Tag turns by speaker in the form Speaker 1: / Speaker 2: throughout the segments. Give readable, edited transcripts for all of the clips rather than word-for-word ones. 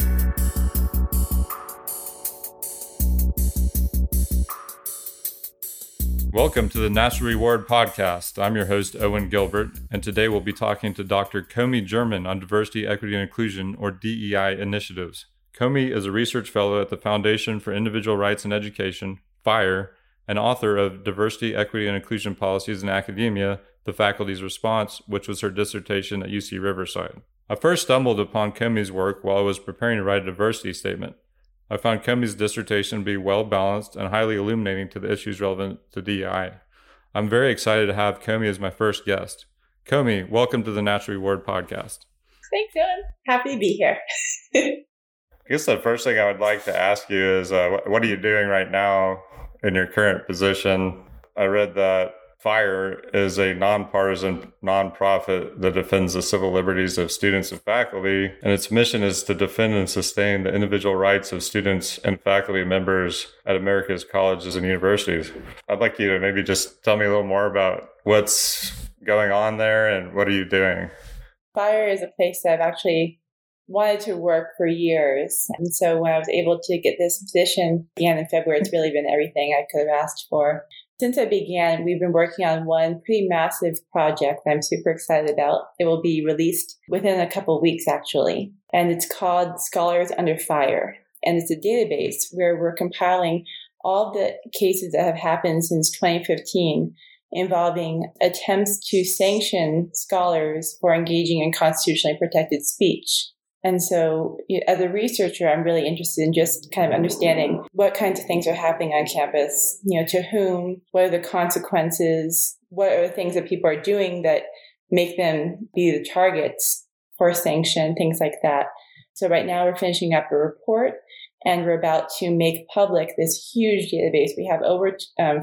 Speaker 1: Welcome to the Natural Reward Podcast. I'm your host, Owen Gilbert, and today we'll be talking to Dr. Comey German on diversity, equity, and inclusion, or DEI initiatives. Comey is a research fellow at the Foundation for Individual Rights and Education, FIRE, and author of Diversity, Equity, and Inclusion Policies in Academia, The Faculty's Response, which was her dissertation at UC Riverside. I first stumbled upon Comey's work while I was preparing to write a diversity statement. I found Comey's dissertation to be well-balanced and highly illuminating to the issues relevant to DEI. I'm very excited to have Comey as my first guest. Comey, welcome to the Natural Reward Podcast.
Speaker 2: Thanks, Owen. Happy to be here.
Speaker 1: I guess the first thing I would like to ask you is, what are you doing right now in your current position? I read that FIRE is a nonpartisan nonprofit that defends the civil liberties of students and faculty, and its mission is to defend and sustain the individual rights of students and faculty members at America's colleges and universities. I'd like you to maybe just tell me a little more about what's going on there and what are you doing?
Speaker 2: FIRE is a place that I've actually wanted to work for years. And so when I was able to get this position again in February, it's really been everything I could have asked for. Since I began, we've been working on one pretty massive project that I'm super excited about. It will be released within a couple of weeks, actually. And it's called Scholars Under Fire. And it's a database where we're compiling all the cases that have happened since 2015 involving attempts to sanction scholars for engaging in constitutionally protected speech. And so as a researcher, I'm really interested in just kind of understanding what kinds of things are happening on campus, to whom, what are the consequences, what are the things that people are doing that make them be the targets for sanction, things like that. So right now we're finishing up a report and we're about to make public this huge database. We have over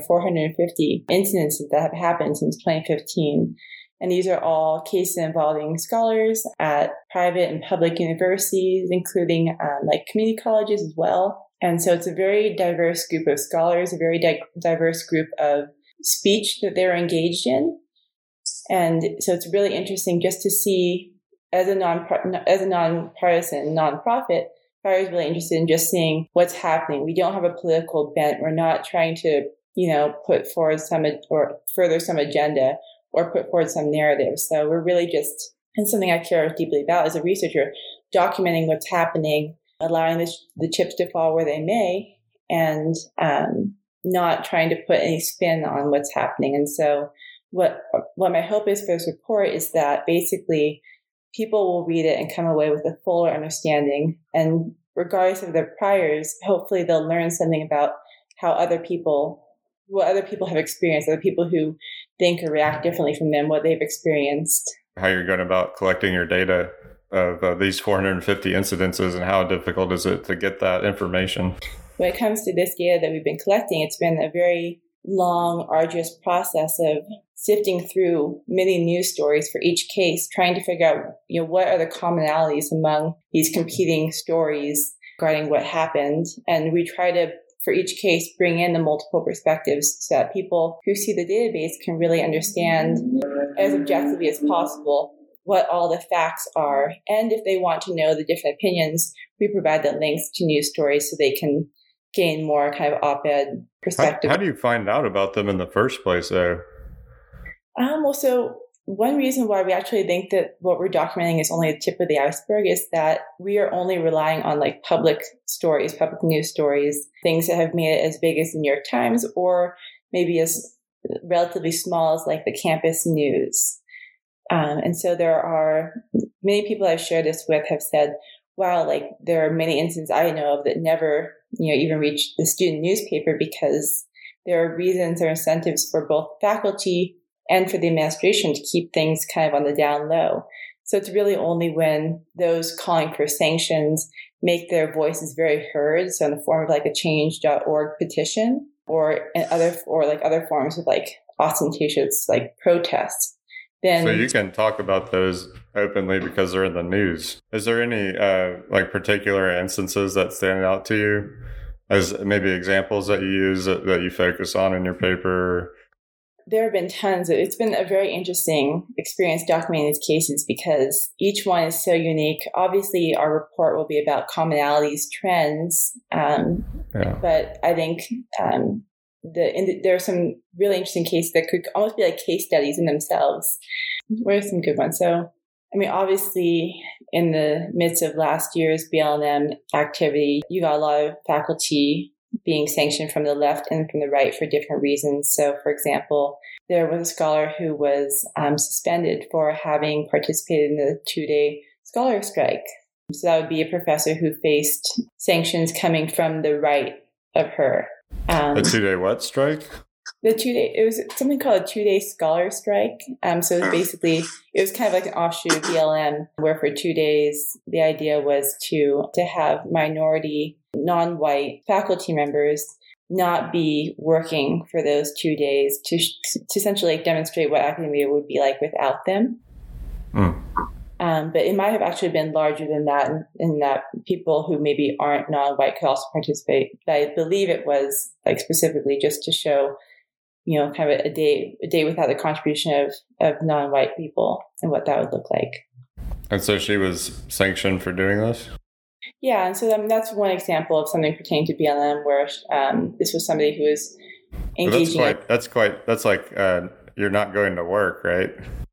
Speaker 2: 450 incidences that have happened since 2015. And these are all cases involving scholars at private and public universities, including community colleges as well. And so it's a very diverse group of scholars, a very diverse group of speech that they're engaged in. And so it's really interesting just to see, as a nonpartisan nonprofit, FIRE is really interested in just seeing what's happening. We don't have a political bent. We're not trying to, put forward further some agenda or put forward some narrative. So we're really just, and something I care deeply about as a researcher, documenting what's happening, allowing the chips to fall where they may, and not trying to put any spin on what's happening. And so what my hope is for this report is that basically people will read it and come away with a fuller understanding. And regardless of their priors, hopefully they'll learn something about what other people have experienced, other people who think or react differently from them, what they've experienced.
Speaker 1: How you're going about collecting your data of these 450 incidences and how difficult is it to get that information?
Speaker 2: When it comes to this data that we've been collecting, it's been a very long, arduous process of sifting through many news stories for each case, trying to figure out, what are the commonalities among these competing stories regarding what happened. And we try to, for each case, bring in the multiple perspectives so that people who see the database can really understand as objectively as possible what all the facts are. And if they want to know the different opinions, we provide the links to news stories so they can gain more kind of op-ed perspective.
Speaker 1: How do you find out about them in the first place, though?
Speaker 2: So one reason why we actually think that what we're documenting is only the tip of the iceberg is that we are only relying on public stories, public news stories, things that have made it as big as the New York Times or maybe as relatively small as the campus news. And so there are many people I've shared this with have said, wow, there are many instances I know of that never, even reach the student newspaper because there are reasons or incentives for both faculty and for the administration to keep things kind of on the down low. So it's really only when those calling for sanctions make their voices very heard, so in the form of a change.org petition or other forms of ostentatious protests. Then,
Speaker 1: so you can talk about those openly because they're in the news. Is there any particular instances that stand out to you as maybe examples that you use that you focus on in your paper?
Speaker 2: there have been tons. It's been a very interesting experience documenting these cases because each one is so unique. Obviously, our report will be about commonalities, trends, but I think there are some really interesting cases that could almost be like case studies in themselves. What are some good ones? So, I mean, obviously, in the midst of last year's BLM activity, you got a lot of faculty being sanctioned from the left and from the right for different reasons. So, for example, there was a scholar who was suspended for having participated in the 2-day scholar strike. So that would be a professor who faced sanctions coming from the right of her.
Speaker 1: The 2-day what strike?
Speaker 2: It was something called a 2-day scholar strike. So it was basically, it was kind of like an offshoot of BLM, where for 2 days, the idea was to have minority, non-white faculty members not be working for those 2 days to essentially demonstrate what academia would be like without them. But it might have actually been larger than that, in that people who maybe aren't non-white could also participate. But I believe it was like specifically just to show, kind of a day without the contribution of non-white people and what that would look like.
Speaker 1: And so she was sanctioned for doing this?
Speaker 2: Yeah, and so that's one example of something pertaining to BLM where this was somebody who was engaging.
Speaker 1: That's like you're not going to work, right?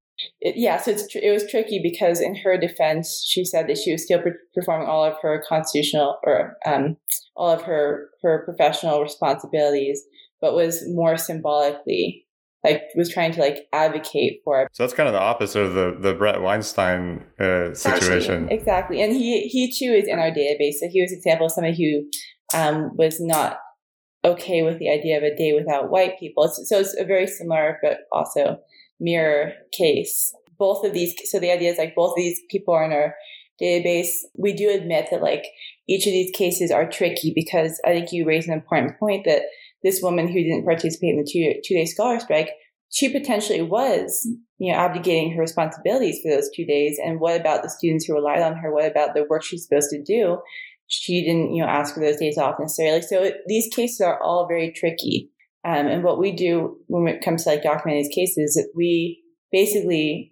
Speaker 2: So it was tricky because in her defense, she said that she was still performing all of her constitutional or all of her professional responsibilities, but was more symbolically was trying to advocate for it.
Speaker 1: So that's kind of the opposite of the Brett Weinstein situation.
Speaker 2: Exactly. And he too is in our database. So he was an example of somebody who was not okay with the idea of a day without white people. So it's a very similar, but also mirror case. Both of these, so the idea is both of these people are in our database. We do admit that each of these cases are tricky because I think you raised an important point that this woman who didn't participate in the 2-day scholar strike, she potentially was, abdicating her responsibilities for those 2 days. And what about the students who relied on her? What about the work she's supposed to do? She didn't, ask for those days off necessarily. So these cases are all very tricky. And what we do when it comes to documenting these cases, is we basically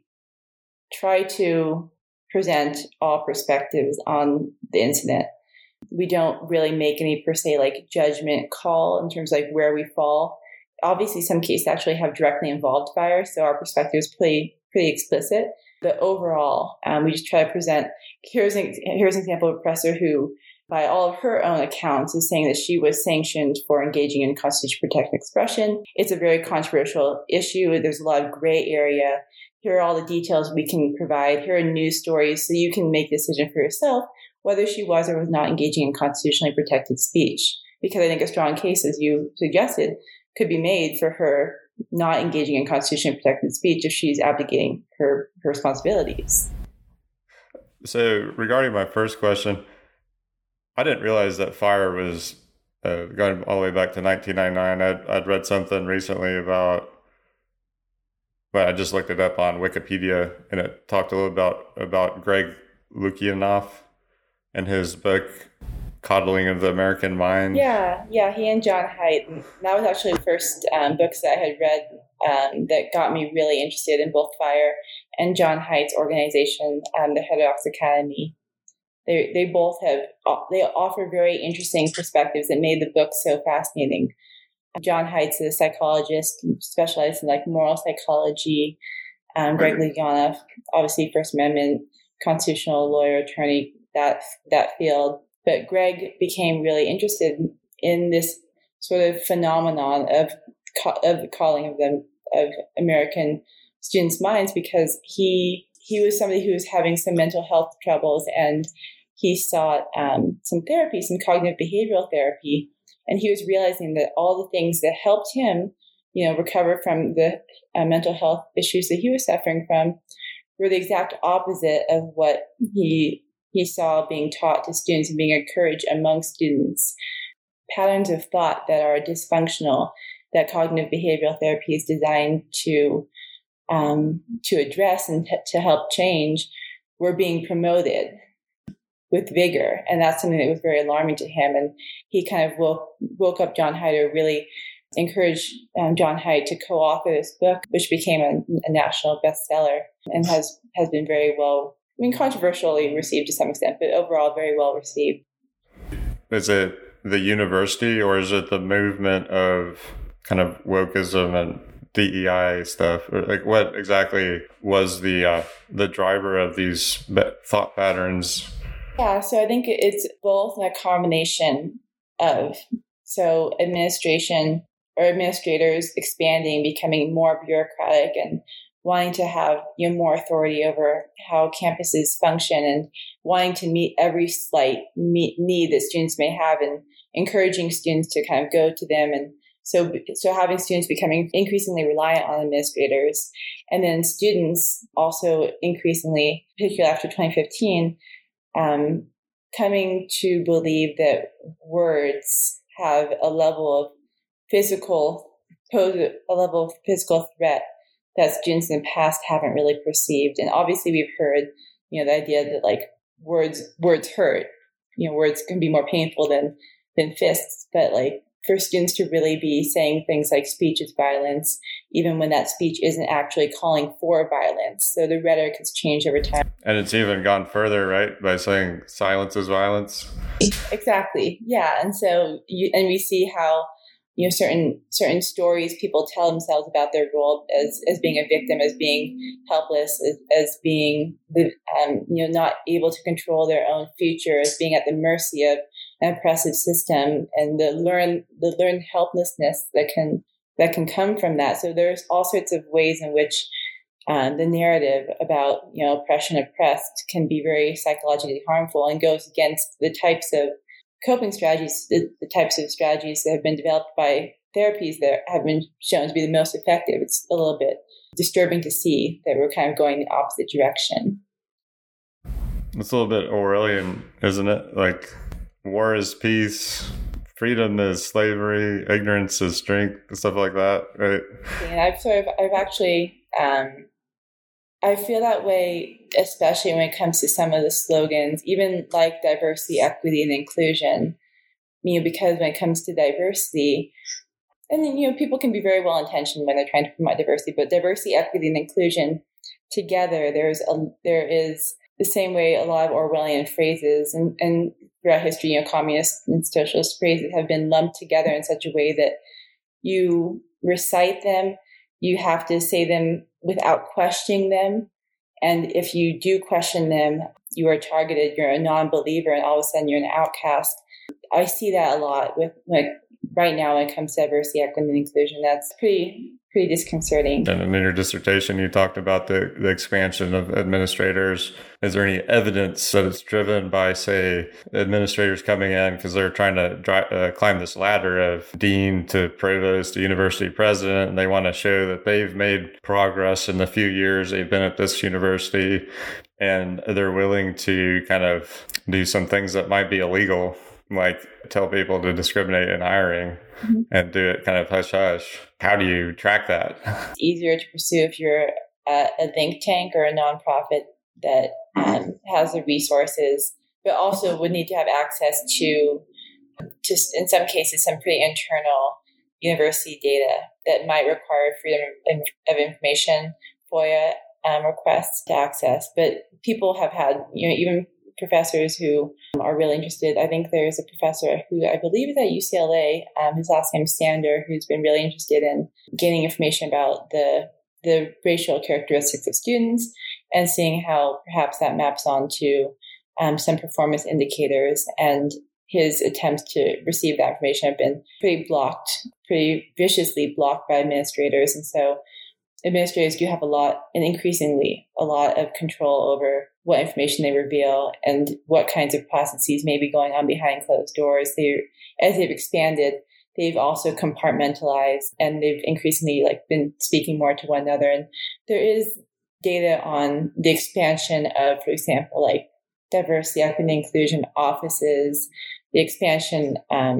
Speaker 2: try to present all perspectives on the incident. We don't really make any per se judgment call in terms of where we fall. Obviously, some cases actually have directly involved fire, so our perspective is pretty explicit. But overall, we just try to present. Here's an example of a professor who, by all of her own accounts, is saying that she was sanctioned for engaging in constitution-protected expression. It's a very controversial issue. There's a lot of gray area. Here are all the details we can provide. Here are news stories, so you can make a decision for yourself whether she was or was not engaging in constitutionally protected speech. Because I think a strong case, as you suggested, could be made for her not engaging in constitutionally protected speech if she's abdicating her responsibilities.
Speaker 1: So regarding my first question, I didn't realize that fire was going all the way back to 1999. I'd read something recently about, I just looked it up on Wikipedia, and it talked a little about Greg Lukianoff and his book, Coddling of the American Mind. Yeah,
Speaker 2: he and John Haidt. That was actually the first books that I had read that got me really interested in both fire and John Haidt's organization, the Heterodox Academy. They both offer very interesting perspectives that made the book so fascinating. John Haidt's a psychologist specialized in moral psychology. Greg Lukianoff, obviously First Amendment, constitutional lawyer, attorney, that field. But Greg became really interested in this sort of phenomenon of the calling of American students' minds because he was somebody who was having some mental health troubles, and he sought some therapy, some cognitive behavioral therapy, and he was realizing that all the things that helped him, recover from the mental health issues that he was suffering from were the exact opposite of what he saw being taught to students and being encouraged among students. Patterns of thought that are dysfunctional, that cognitive behavioral therapy is designed to address and to help change, were being promoted with vigor. And that's something that was very alarming to him. And he kind of woke up John Haidt, really encouraged John Haidt to co-author this book, which became a national bestseller and has been very well, controversially received to some extent, but overall very well received.
Speaker 1: Is it the university or is it the movement of kind of wokeism and DEI stuff? Or like what exactly was the driver of these thought patterns?
Speaker 2: Yeah, so I think it's both a combination of administration or administrators expanding, becoming more bureaucratic and wanting to have more authority over how campuses function and wanting to meet every slight need that students may have and encouraging students to kind of go to them. And so having students becoming increasingly reliant on administrators, and then students also increasingly, particularly after 2015, coming to believe that words have a level of physical threat that students in the past haven't really perceived. And obviously we've heard, the idea that like words hurt, words can be more painful than fists, but like for students to really be saying things like speech is violence, even when that speech isn't actually calling for violence. So the rhetoric has changed over time.
Speaker 1: And it's even gone further, right? By saying silence is violence.
Speaker 2: Exactly. Yeah. And so we see how, certain stories people tell themselves about their role as being a victim, as being helpless, as being not able to control their own future, as being at the mercy of an oppressive system, and the learned helplessness that can come from that. So there's all sorts of ways in which the narrative about oppression, oppressed can be very psychologically harmful and goes against the types of coping strategies, the types of strategies that have been developed by therapies that have been shown to be the most effective. It's a little bit disturbing to see that we're kind of going the opposite direction.
Speaker 1: It's a little bit Orwellian, isn't it? Like, war is peace, freedom is slavery, ignorance is strength, stuff like that, right?
Speaker 2: And I've actually, I feel that way, especially when it comes to some of the slogans, even like diversity, equity, and inclusion, because when it comes to diversity, and then, people can be very well intentioned when they're trying to promote diversity, but diversity, equity, and inclusion together, there is the same way a lot of Orwellian phrases and throughout history, communist and socialist phrases have been lumped together in such a way that you recite them, you have to say them without questioning them. And if you do question them, you are targeted, you're a non-believer, and all of a sudden you're an outcast. I see that a lot with right now when it comes to diversity, equity, and inclusion. That's pretty disconcerting.
Speaker 1: And in your dissertation, you talked about the expansion of administrators. Is there any evidence that it's driven by, say, administrators coming in because they're trying to climb this ladder of dean to provost to university president, and they want to show that they've made progress in the few years they've been at this university, and they're willing to kind of do some things that might be illegal, like tell people to discriminate in hiring and do it kind of hush-hush? How do you track that?
Speaker 2: It's easier to pursue if you're a think tank or a nonprofit that has the resources, but also would need to have access to in some cases, some pretty internal university data that might require freedom of information, FOIA requests to access. But people have had, even professors who are really interested. I think there's a professor who I believe is at UCLA, his last name is Sander, who's been really interested in gaining information about the racial characteristics of students and seeing how perhaps that maps onto some performance indicators. And his attempts to receive that information have been pretty viciously blocked by administrators. And so administrators do have increasingly a lot of control over what information they reveal and what kinds of processes may be going on behind closed doors. As they've expanded, they've also compartmentalized, and they've increasingly been speaking more to one another. And there is data on the expansion of, for example, diversity, equity, and inclusion offices, the expansion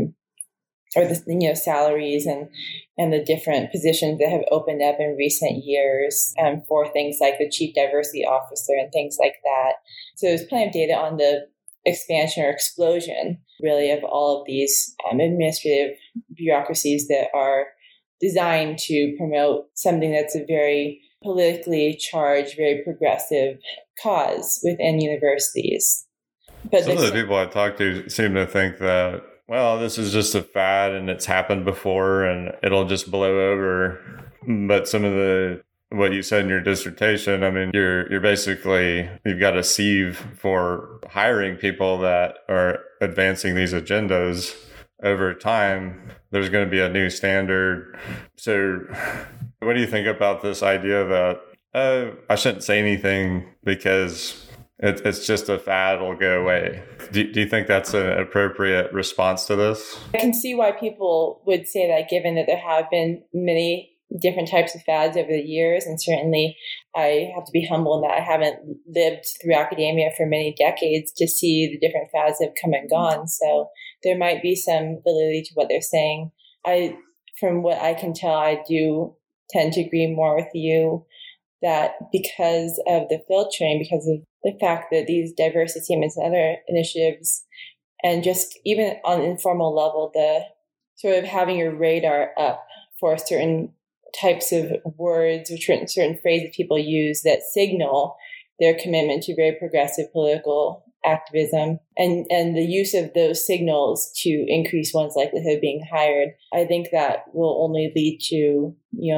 Speaker 2: or the salaries and the different positions that have opened up in recent years for things like the chief diversity officer and things like that. So there's plenty of data on the expansion or explosion, really, of all of these administrative bureaucracies that are designed to promote something that's a very politically charged, very progressive cause within universities. But
Speaker 1: some of the people I talk to seem to think that, well, this is just a fad and it's happened before and it'll just blow over. But some of what you said in your dissertation, I mean, you're basically, you've got a sieve for hiring people that are advancing these agendas. Over time, there's going to be a new standard. So what do you think about this idea that, I shouldn't say anything because it's just a fad, it'll go away? Do you think that's an appropriate response to this?
Speaker 2: I can see why people would say that, given that there have been many different types of fads over the years. And certainly I have to be humble in that I haven't lived through academia for many decades to see the different fads that have come and gone. So there might be some validity to what they're saying. From what I can tell, I do tend to agree more with you that because of the filtering, because of the fact that these diversity statements and other initiatives, and just even on an informal level, the sort of having your radar up for certain types of words or certain phrases people use that signal their commitment to very progressive political activism, and the use of those signals to increase one's likelihood of being hired. I think that will only lead to,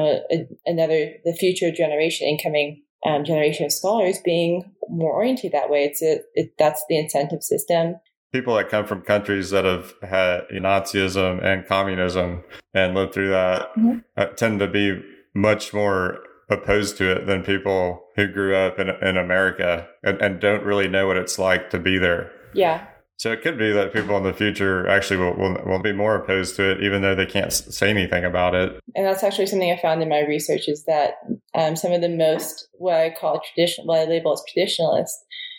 Speaker 2: the future generation, incoming generation of scholars being more oriented that way. That's the incentive system.
Speaker 1: People that come from countries that have had Nazism and communism and lived through that tend to be much more opposed to it than people who grew up in America and don't really know what it's like to be there.
Speaker 2: Yeah.
Speaker 1: So it could be that people in the future actually will be more opposed to it, even though they can't say anything about it.
Speaker 2: And that's actually something I found in my research, is that some of the most, what I label as traditionalists,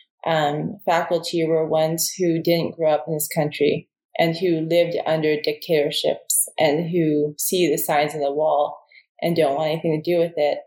Speaker 2: faculty were ones who didn't grow up in this country and who lived under dictatorships and who see the signs on the wall and don't want anything to do with it.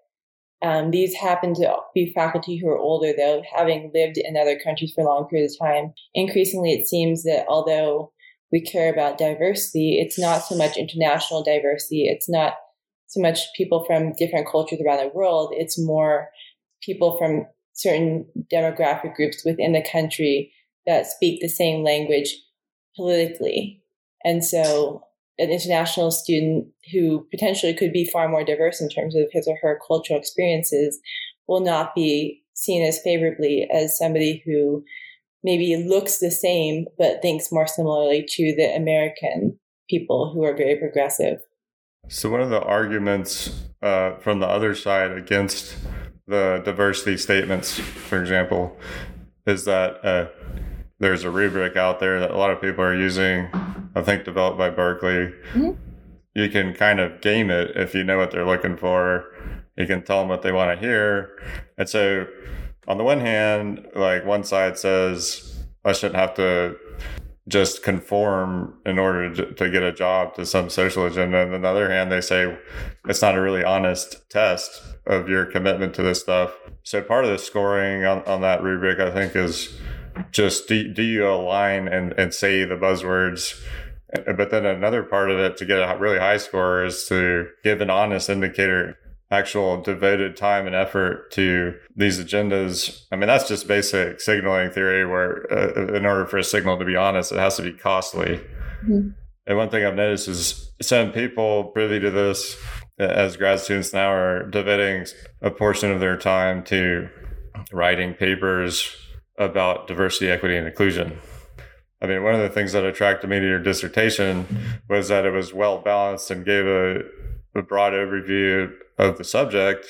Speaker 2: These happen to be faculty who are older, though, having lived in other countries for long periods of time. Increasingly, it seems that although we care about diversity, it's not so much international diversity. It's not so much people from different cultures around the world. It's more people from certain demographic groups within the country that speak the same language politically. And so an international student who potentially could be far more diverse in terms of his or her cultural experiences will not be seen as favorably as somebody who maybe looks the same but thinks more similarly to the American people who are very progressive.
Speaker 1: So one of the arguments from the other side against the diversity statements, for example, is that there's a rubric out there that a lot of people are using, I think developed by Berkeley. Mm-hmm. You can kind of game it if you know what they're looking for. You can tell them what they want to hear. And so on the one hand, like one side says, I shouldn't have to just conform in order to get a job to some social agenda. And on the other hand, they say it's not a really honest test of your commitment to this stuff. So part of the scoring on that rubric, I think, is just do you align and say the buzzwords? But then another part of it to get a really high score is to give an honest indicator, actual devoted time and effort to these agendas. I mean, that's just basic signaling theory where in order for a signal to be honest, it has to be costly. Mm-hmm. And one thing I've noticed is some people privy to this as grad students now are devoting a portion of their time to writing papers about diversity, equity, and inclusion. I mean, one of the things that attracted me to your dissertation was that it was well balanced and gave a broad overview of the subject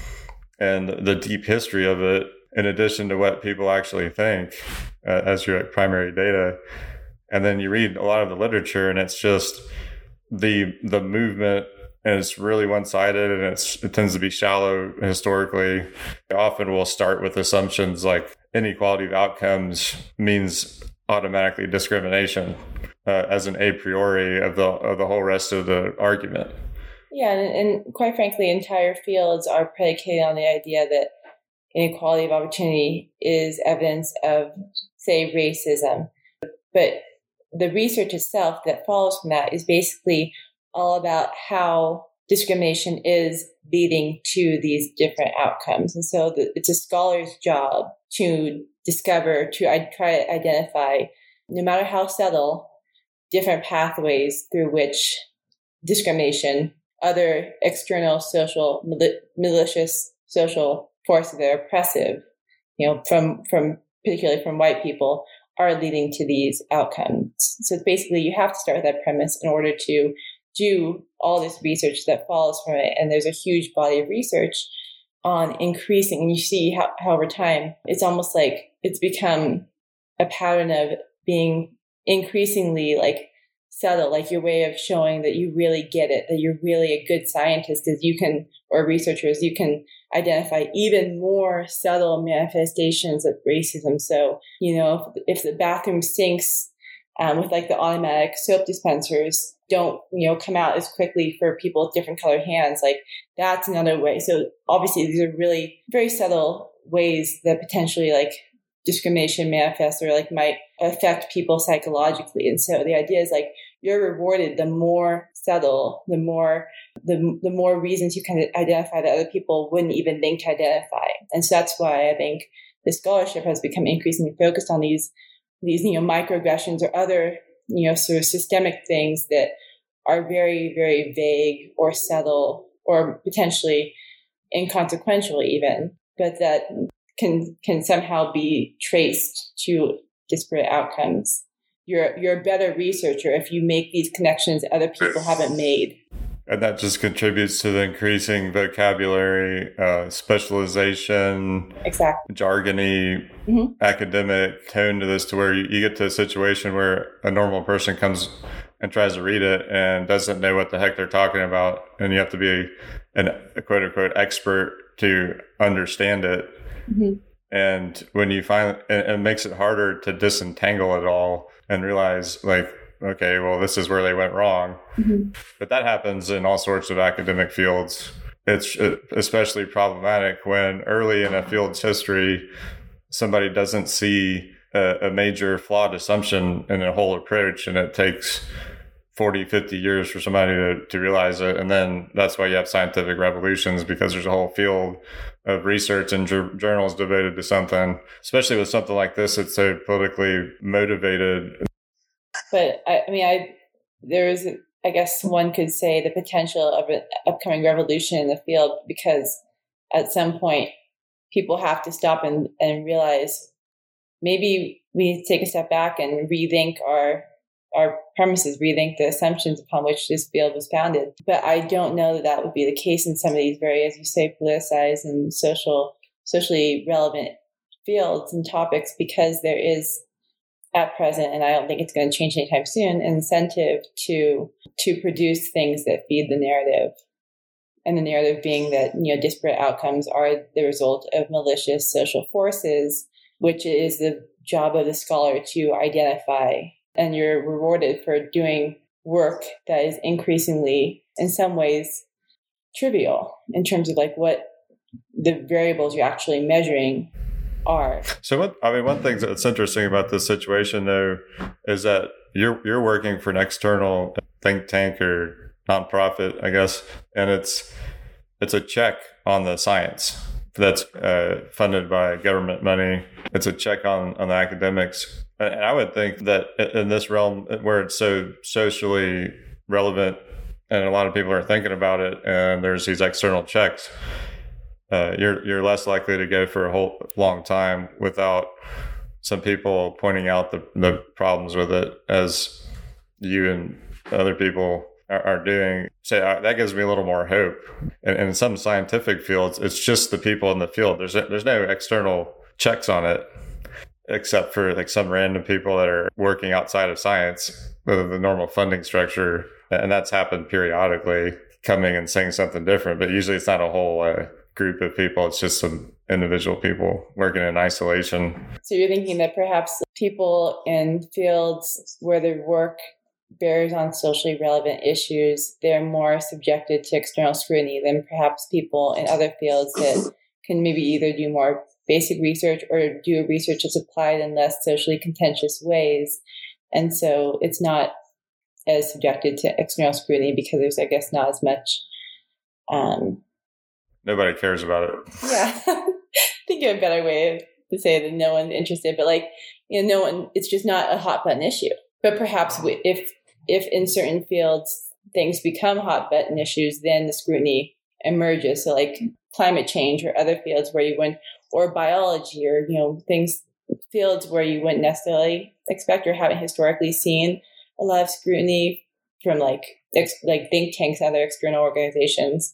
Speaker 1: and the deep history of it, in addition to what people actually think as your primary data. And then you read a lot of the literature, and it's just the movement, and it's really one-sided, and it tends to be shallow historically. It often will start with assumptions like inequality of outcomes means automatically discrimination as an a priori of the whole rest of the argument.
Speaker 2: Yeah, and quite frankly, entire fields are predicated on the idea that inequality of opportunity is evidence of, say, racism. But the research itself that follows from that is basically all about how discrimination is leading to these different outcomes. And so it's a scholar's job to discover, to try to identify, no matter how subtle, different pathways through which discrimination, other external social, malicious social forces that are oppressive, from particularly from white people, are leading to these outcomes. So basically, you have to start with that premise in order to do all this research that follows from it. And there's a huge body of research on increasing, and you see how over time, it's almost like it's become a pattern of being increasingly like subtle, like your way of showing that you really get it, that you're really a good scientist, is you can, or researchers, you can identify even more subtle manifestations of racism. So, if the bathroom sinks with like the automatic soap dispensers don't, come out as quickly for people with different colored hands, like that's another way. So obviously these are really very subtle ways that potentially like discrimination manifests or like might affect people psychologically. And so the idea is like you're rewarded the more subtle, the more reasons you can identify that other people wouldn't even think to identify. And so that's why I think the scholarship has become increasingly focused on these microaggressions or other, sort of systemic things that are very, very vague or subtle or potentially inconsequential even, but that can somehow be traced to disparate outcomes. You're a better researcher if you make these connections that other people haven't made.
Speaker 1: And that just contributes to the increasing vocabulary, specialization,
Speaker 2: exactly,
Speaker 1: jargony, academic tone to this, to where you get to a situation where a normal person comes and tries to read it and doesn't know what the heck they're talking about. And you have to be a quote unquote expert to understand it. Mm-hmm. And when you it makes it harder to disentangle it all and realize like, okay, well, this is where they went wrong. Mm-hmm. But that happens in all sorts of academic fields. It's especially problematic when early in a field's history, somebody doesn't see a major flawed assumption in a whole approach, and it takes 40, 50 years for somebody to realize it. And then that's why you have scientific revolutions, because there's a whole field of research and journals devoted to something, especially with something like this. It's so politically motivated.
Speaker 2: But there is, I guess one could say, the potential of an upcoming revolution in the field, because at some point people have to stop and realize maybe we need to take a step back and rethink our premises, rethink the assumptions upon which this field was founded. But I don't know that would be the case in some of these very, as you say, politicized and socially relevant fields and topics, because there is, at present, and I don't think it's going to change anytime soon, an incentive to produce things that feed the narrative. And the narrative being that, disparate outcomes are the result of malicious social forces, which is the job of the scholar to identify. And you're rewarded for doing work that is increasingly, in some ways, trivial in terms of like what the variables you're actually measuring are.
Speaker 1: So one thing that's interesting about this situation, though, is that you're working for an external think tank or nonprofit, I guess, and it's a check on the science that's funded by government money. It's a check on the academics. And I would think that in this realm where it's so socially relevant and a lot of people are thinking about it, and there's these external checks, you're less likely to go for a whole long time without some people pointing out the problems with it, as you and other people are doing. So that gives me a little more hope. And in some scientific fields, it's just the people in the field. There's no external checks on it, except for like some random people that are working outside of science with the normal funding structure. And that's happened periodically, coming and saying something different. But usually it's not a whole group of people. It's just some individual people working in isolation.
Speaker 2: So you're thinking that perhaps people in fields where their work bears on socially relevant issues, they're more subjected to external scrutiny than perhaps people in other fields that can maybe either do more basic research or do research that's applied in less socially contentious ways. And so it's not as subjected to external scrutiny because there's, I guess, not as much
Speaker 1: Nobody cares about it.
Speaker 2: Yeah. I think a better way to say that no one's interested, but no one, it's just not a hot button issue. But perhaps if in certain fields things become hot button issues, then the scrutiny emerges. So like climate change or other fields where you wouldn't, or biology or, fields where you wouldn't necessarily expect or haven't historically seen a lot of scrutiny from like think tanks and other external organizations.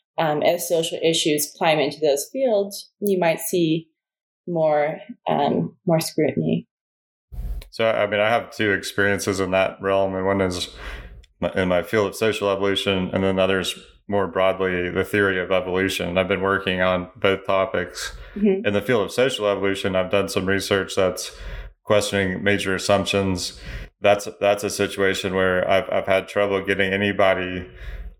Speaker 2: As social issues climb into those fields, you might see more scrutiny.
Speaker 1: So, I mean, I have two experiences in that realm, and one is in my field of social evolution, and then others more broadly, the theory of evolution. I've been working on both topics. Mm-hmm. In the field of social evolution, I've done some research that's questioning major assumptions. That's a situation where I've had trouble getting anybody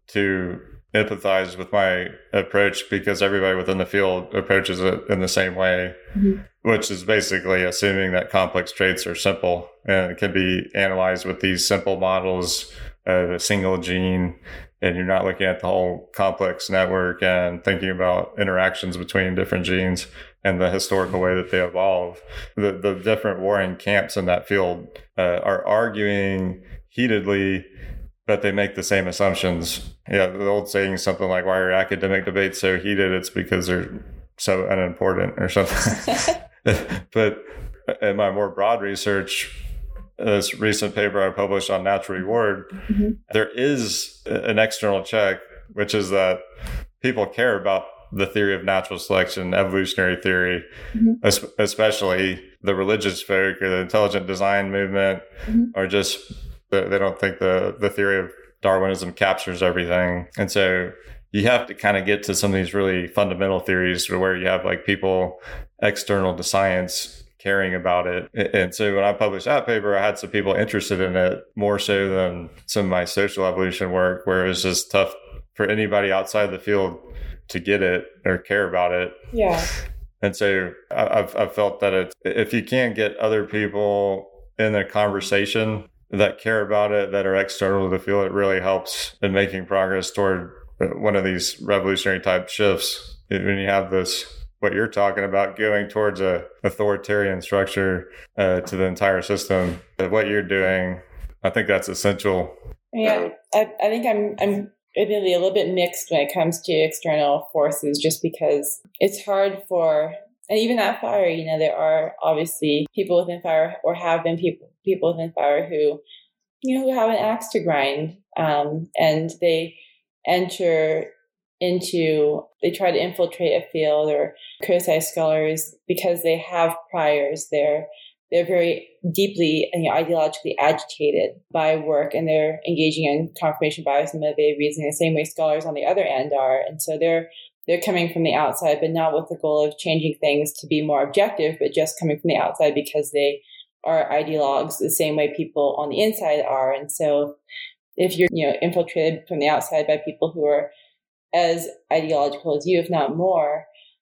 Speaker 1: to empathize with my approach because everybody within the field approaches it in the same way, mm-hmm. which is basically assuming that complex traits are simple and can be analyzed with these simple models of a single gene, and you're not looking at the whole complex network and thinking about interactions between different genes and the historical way that they evolve. The different warring camps in that field are arguing heatedly, but they make the same assumptions. Yeah, the old saying is something like, why are academic debates so heated? It's because they're so unimportant or something. But in my more broad research, this recent paper I published on natural reward, mm-hmm. there is an external check, which is that people care about the theory of natural selection, evolutionary theory, mm-hmm. especially the religious folk or the intelligent design movement, mm-hmm. are just, they don't think the theory of Darwinism captures everything. And so you have to kind of get to some of these really fundamental theories where you have like people external to science caring about it. And so when I published that paper, I had some people interested in it more so than some of my social evolution work, where it was just tough for anybody outside the field to get it or care about it.
Speaker 2: Yeah.
Speaker 1: And so I've felt that if you can't get other people in a conversation that care about it, that are external to the field, it really helps in making progress toward one of these revolutionary type shifts. When you have this, what you're talking about, going towards a authoritarian structure to the entire system, what you're doing, I think that's essential.
Speaker 2: Yeah, I think I'm admittedly a little bit mixed when it comes to external forces, just because it's hard for, and even at FIRE, there are obviously people within FIRE, or have been people within FIRE who have an axe to grind, and they they try to infiltrate a field or criticize scholars because they have priors. They're very deeply and ideologically agitated by work, and they're engaging in confirmation bias and motivated reasoning the same way scholars on the other end are. And so they're coming from the outside, but not with the goal of changing things to be more objective, but just coming from the outside because they are ideologues the same way people on the inside are. And so if you're infiltrated from the outside by people who are as ideological as you, if not more,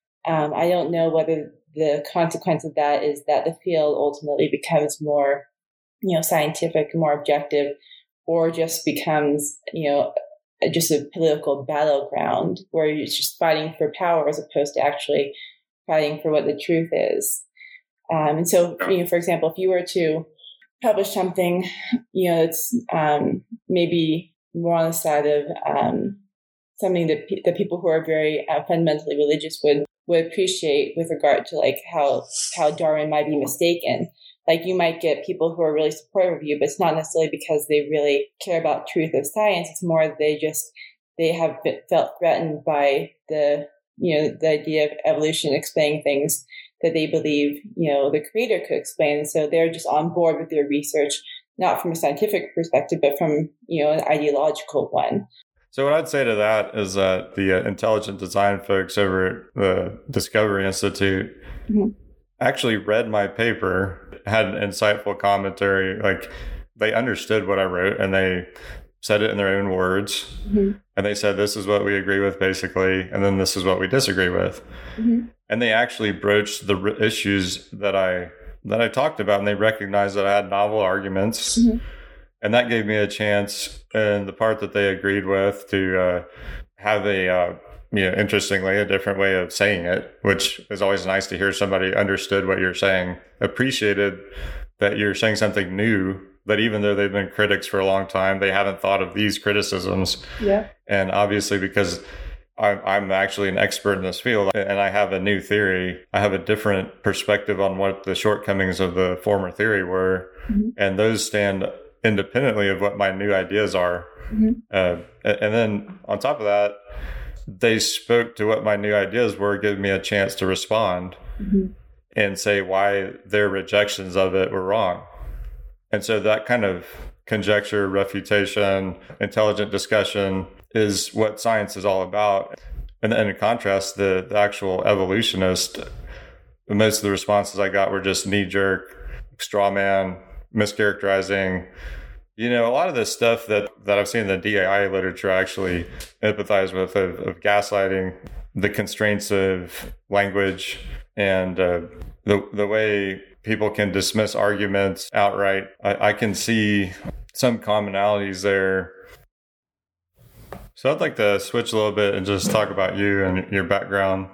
Speaker 2: I don't know whether the consequence of that is that the field ultimately becomes more, scientific, more objective, or just becomes, just a political battleground where you're just fighting for power as opposed to actually fighting for what the truth is. And so, for example, if you were to publish something, that's maybe more on the side of something that the people who are very fundamentally religious would appreciate with regard to like how Darwin might be mistaken. Like you might get people who are really supportive of you, but it's not necessarily because they really care about truth of science. It's more that they have felt threatened by the idea of evolution explaining things that they believe, the creator could explain. And so they're just on board with their research, not from a scientific perspective, but from, an ideological one.
Speaker 1: So what I'd say to that is that the intelligent design folks over at the Discovery Institute mm-hmm. actually read my paper, had an insightful commentary, like they understood what I wrote and they said it in their own words. Mm-hmm. And they said, this is what we agree with basically, and then this is what we disagree with. Mm-hmm. And they actually broached the issues that I talked about, and they recognized that I had novel arguments. Mm-hmm. And that gave me a chance in the part that they agreed with to have interestingly, a different way of saying it, which is always nice to hear somebody understood what you're saying, appreciated that you're saying something new, that even though they've been critics for a long time, they haven't thought of these criticisms.
Speaker 2: Yeah.
Speaker 1: And obviously, because I'm actually an expert in this field and I have a new theory, I have a different perspective on what the shortcomings of the former theory were. Mm-hmm. And those stand independently of what my new ideas are. Mm-hmm. And then on top of that, they spoke to what my new ideas were, giving me a chance to respond mm-hmm. and say why their rejections of it were wrong. And so that kind of conjecture, refutation, intelligent discussion is what science is all about. And in contrast, the actual evolutionist, most of the responses I got were just knee-jerk, straw man, mischaracterizing. A lot of this stuff that I've seen in the DAI literature I actually empathize with, of gaslighting, the constraints of language, and the way people can dismiss arguments outright. I can see some commonalities there. So I'd like to switch a little bit and just talk about you and your background.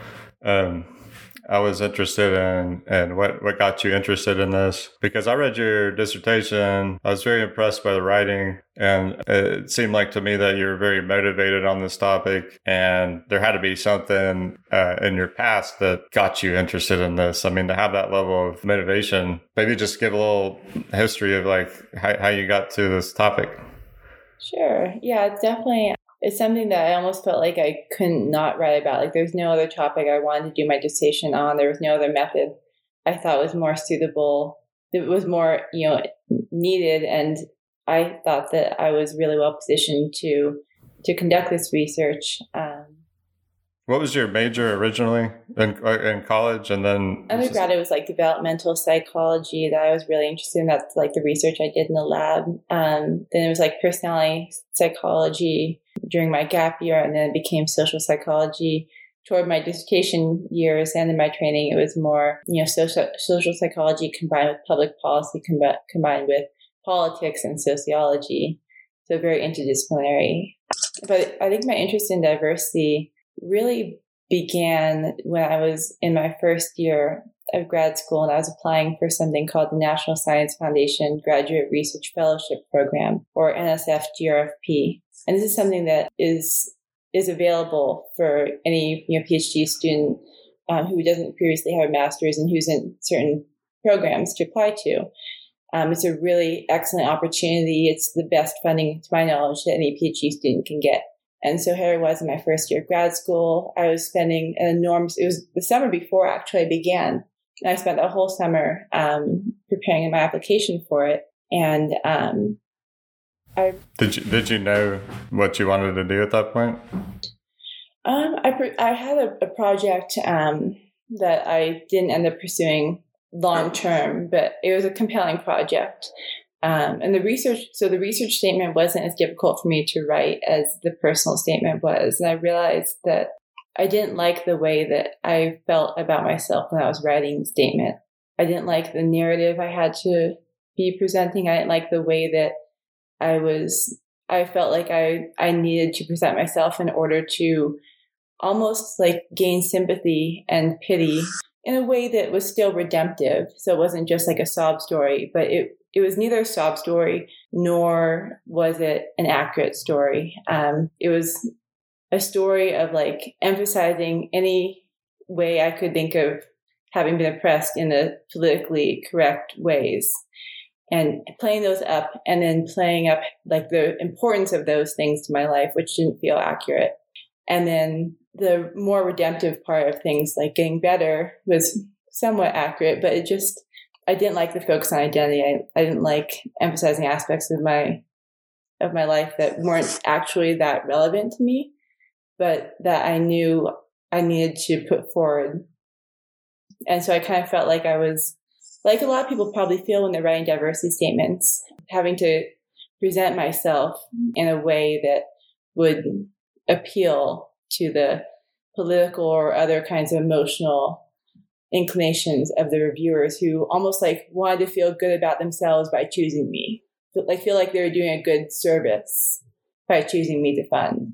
Speaker 1: I was interested in what got you interested in this, because I read your dissertation. I was very impressed by the writing, and it seemed like to me that you're very motivated on this topic, and there had to be something in your past that got you interested in this. I mean, to have that level of motivation, maybe just give a little history of like how you got to this topic.
Speaker 2: Sure. Yeah, it's something that I almost felt like I couldn't not write about. Like there's no other topic I wanted to do my dissertation on. There was no other method I thought was more suitable. It was more, needed. And I thought that I was really well positioned to conduct this research.
Speaker 1: What was your major originally in college? And then
Speaker 2: undergrad, it was like developmental psychology that I was really interested in. That's like the research I did in the lab. Then it was like personality psychology during my gap year, and then it became social psychology toward my dissertation years. And in my training, it was more, social psychology combined with public policy, combined with politics and sociology. So very interdisciplinary. But I think my interest in diversity really began when I was in my first year of grad school, and I was applying for something called the National Science Foundation Graduate Research Fellowship Program, or NSF-GRFP. And this is something that is available for any PhD student who doesn't previously have a master's and who's in certain programs to apply to. It's a really excellent opportunity. It's the best funding, to my knowledge, that any PhD student can get. And so here I was in my first year of grad school. I was spending it was the summer before actually I began. And I spent the whole summer preparing my application for it. And
Speaker 1: Did you know what you wanted to do at that point?
Speaker 2: I had a project that I didn't end up pursuing long term, but it was a compelling project. And the research statement wasn't as difficult for me to write as the personal statement was. And I realized that I didn't like the way that I felt about myself when I was writing the statement. I didn't like the narrative I had to be presenting. I didn't like the way that I felt like I needed to present myself in order to almost like gain sympathy and pity in a way that was still redemptive. So it wasn't just like a sob story, but it was neither a sob story nor was it an accurate story. It was a story of like emphasizing any way I could think of having been oppressed in the politically correct ways, and playing those up, and then playing up like the importance of those things to my life, which didn't feel accurate. And then the more redemptive part of things, like getting better, was somewhat accurate, but I didn't like the focus on identity. I didn't like emphasizing aspects of my life that weren't actually that relevant to me, but that I knew I needed to put forward. And so I kind of felt like I was, like a lot of people probably feel when they're writing diversity statements, having to present myself in a way that would appeal to the political or other kinds of emotional inclinations of the reviewers, who almost like wanted to feel good about themselves by choosing me. Feel like they were doing a good service by choosing me to fund.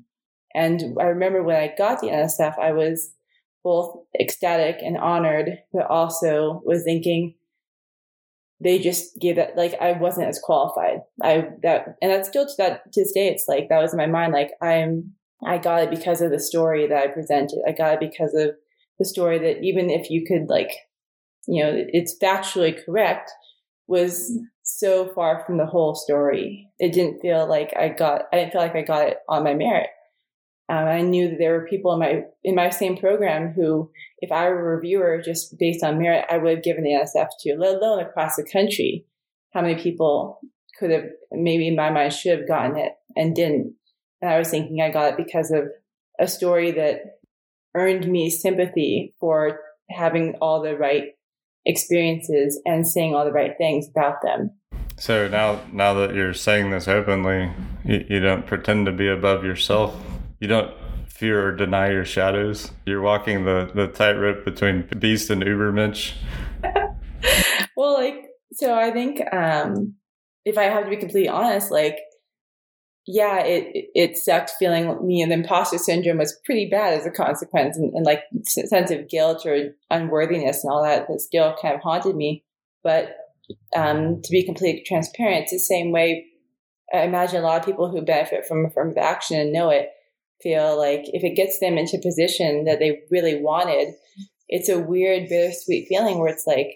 Speaker 2: And I remember when I got the NSF, I was both ecstatic and honored, but also was thinking they just gave that, like, I wasn't as qualified. And that's still to this day, it's like, that was in my mind. Like, I got it because of the story that I presented. I got it because of the story that, even if you could, like, it's factually correct, was so far from the whole story. It didn't feel like I got it on my merit. I knew that there were people in my same program who, if I were a reviewer just based on merit, I would have given the NSF to, let alone across the country. How many people could have, maybe in my mind, should have gotten it and didn't? And I was thinking I got it because of a story that earned me sympathy for having all the right experiences and saying all the right things about them.
Speaker 1: So now that you're saying this openly, you don't pretend to be above yourself. You don't fear or deny your shadows. You're walking the tightrope between beast and ubermensch.
Speaker 2: Well, so I think if I have to be completely honest, yeah, it sucked feeling, the imposter syndrome was pretty bad as a consequence, and like sense of guilt or unworthiness and all that still kind of haunted me. But to be completely transparent, it's the same way. I imagine a lot of people who benefit from affirmative action and know it feel like if it gets them into a position that they really wanted, it's a weird, bittersweet feeling where it's like,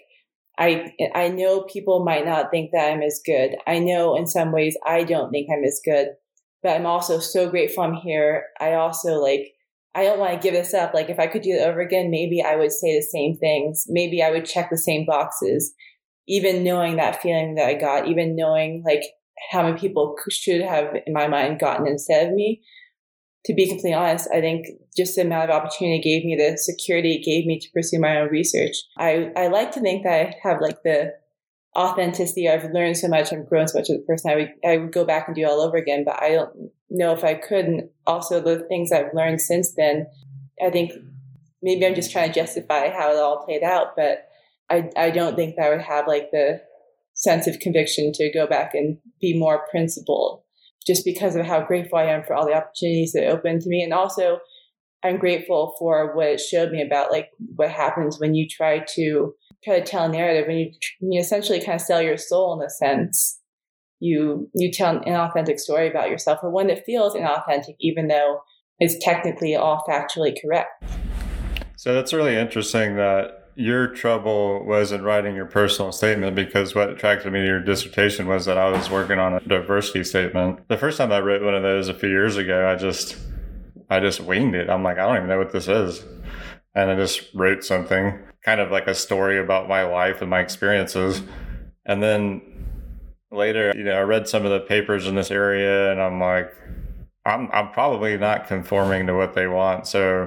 Speaker 2: I know people might not think that I'm as good. I know in some ways I don't think I'm as good, but I'm also so grateful I'm here. I also I don't want to give this up. Like, if I could do it over again, maybe I would say the same things. Maybe I would check the same boxes, even knowing that feeling that I got, even knowing how many people should have, in my mind, gotten instead of me. To be completely honest, I think just the amount of opportunity it gave me, the security it gave me to pursue my own research. I like to think that I have the authenticity. I've learned so much. I've grown so much as a person. I would go back and do it all over again, but I don't know if I could. And also the things I've learned since then, I think maybe I'm just trying to justify how it all played out, but I don't think that I would have the sense of conviction to go back and be more principled, just because of how grateful I am for all the opportunities that opened to me. And also I'm grateful for what it showed me about what happens when you try to tell a narrative, when you essentially kind of sell your soul in a sense. You tell an inauthentic story about yourself, or one that feels inauthentic, even though it's technically all factually correct.
Speaker 1: So that's really interesting that your trouble was in writing your personal statement, because what attracted me to your dissertation was that I was working on a diversity statement. The first time I wrote one of those a few years ago, I just winged it. I'm like, I don't even know what this is. And I just wrote something, kind of like a story about my life and my experiences. And then later, I read some of the papers in this area, and I'm like, I'm probably not conforming to what they want. So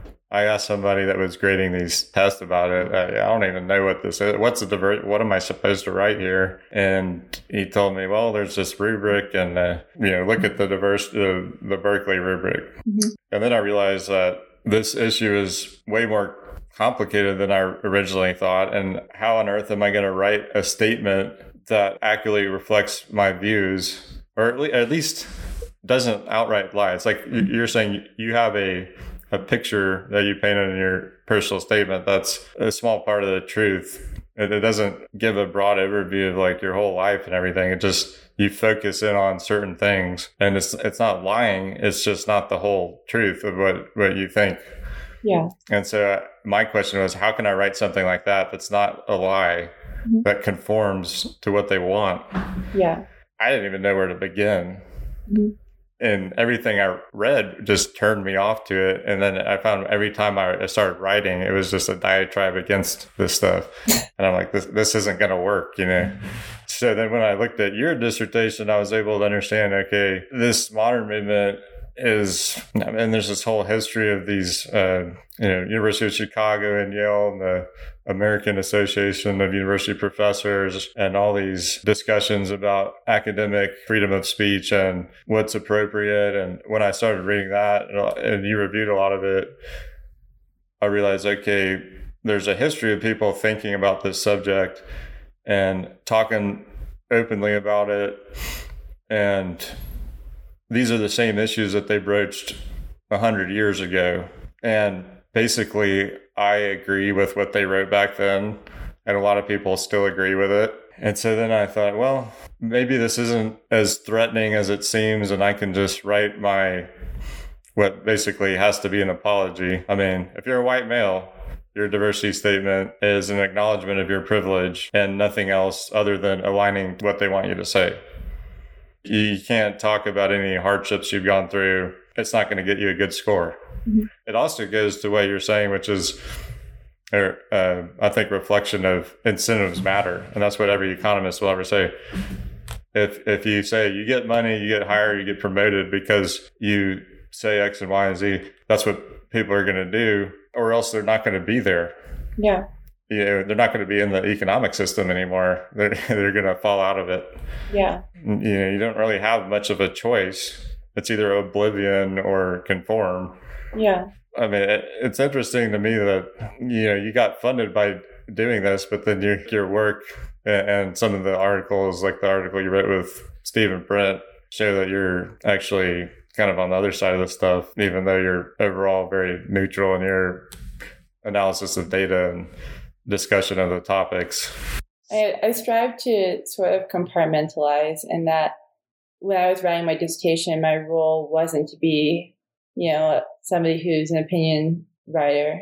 Speaker 1: I asked somebody that was grading these tests about it. I don't even know what this is. What am I supposed to write here? And he told me, well, there's this rubric, and look at the Berkeley rubric. Mm-hmm. And then I realized that this issue is way more complicated than I originally thought. And how on earth am I going to write a statement that accurately reflects my views, or at least doesn't outright lie? It's like you're saying you have a picture that you painted in your personal statement that's a small part of the truth. It doesn't give a broad overview of your whole life and everything. It just, you focus in on certain things, and it's not lying. It's just not the whole truth of what you think.
Speaker 2: Yeah.
Speaker 1: And so my question was, how can I write something like that that's not a lie, mm-hmm. that conforms to what they want?
Speaker 2: Yeah.
Speaker 1: I didn't even know where to begin.
Speaker 2: Mm-hmm. And
Speaker 1: everything I read just turned me off to it. And then I found every time I started writing, it was just a diatribe against this stuff. And I'm like, this isn't going to work, So then when I looked at your dissertation, I was able to understand, okay, this modern movement and there's this whole history of these, University of Chicago and Yale and the American Association of University Professors, and all these discussions about academic freedom of speech and what's appropriate. And when I started reading that, and you reviewed a lot of it, I realized, okay, there's a history of people thinking about this subject and talking openly about it. And these are the same issues that they broached 100 years ago. And basically, I agree with what they wrote back then, and a lot of people still agree with it. And so then I thought, well, maybe this isn't as threatening as it seems, and I can just write what basically has to be an apology. I mean, if you're a white male, your diversity statement is an acknowledgement of your privilege and nothing else other than aligning what they want you to say. You can't talk about any hardships you've gone through. It's not going to get you a good score. Mm-hmm. It also goes to what you're saying, which is, I think, reflection of incentives matter. And that's what every economist will ever say. If you say you get money, you get hired, you get promoted because you say X and Y and Z, that's what people are going to do, or else they're not going to be there.
Speaker 2: Yeah.
Speaker 1: They're not going to be in the economic system anymore. They're going to fall out of it.
Speaker 2: Yeah.
Speaker 1: You don't really have much of a choice. It's either oblivion or conform.
Speaker 2: Yeah.
Speaker 1: I mean, it's interesting to me that, you got funded by doing this, but then your work and some of the articles, like the article you wrote with Stephen Brent, show that you're actually kind of on the other side of this stuff, even though you're overall very neutral in your analysis of data and discussion of the topics.
Speaker 2: I strive to sort of compartmentalize, and that when I was writing my dissertation, my role wasn't to be, somebody who's an opinion writer.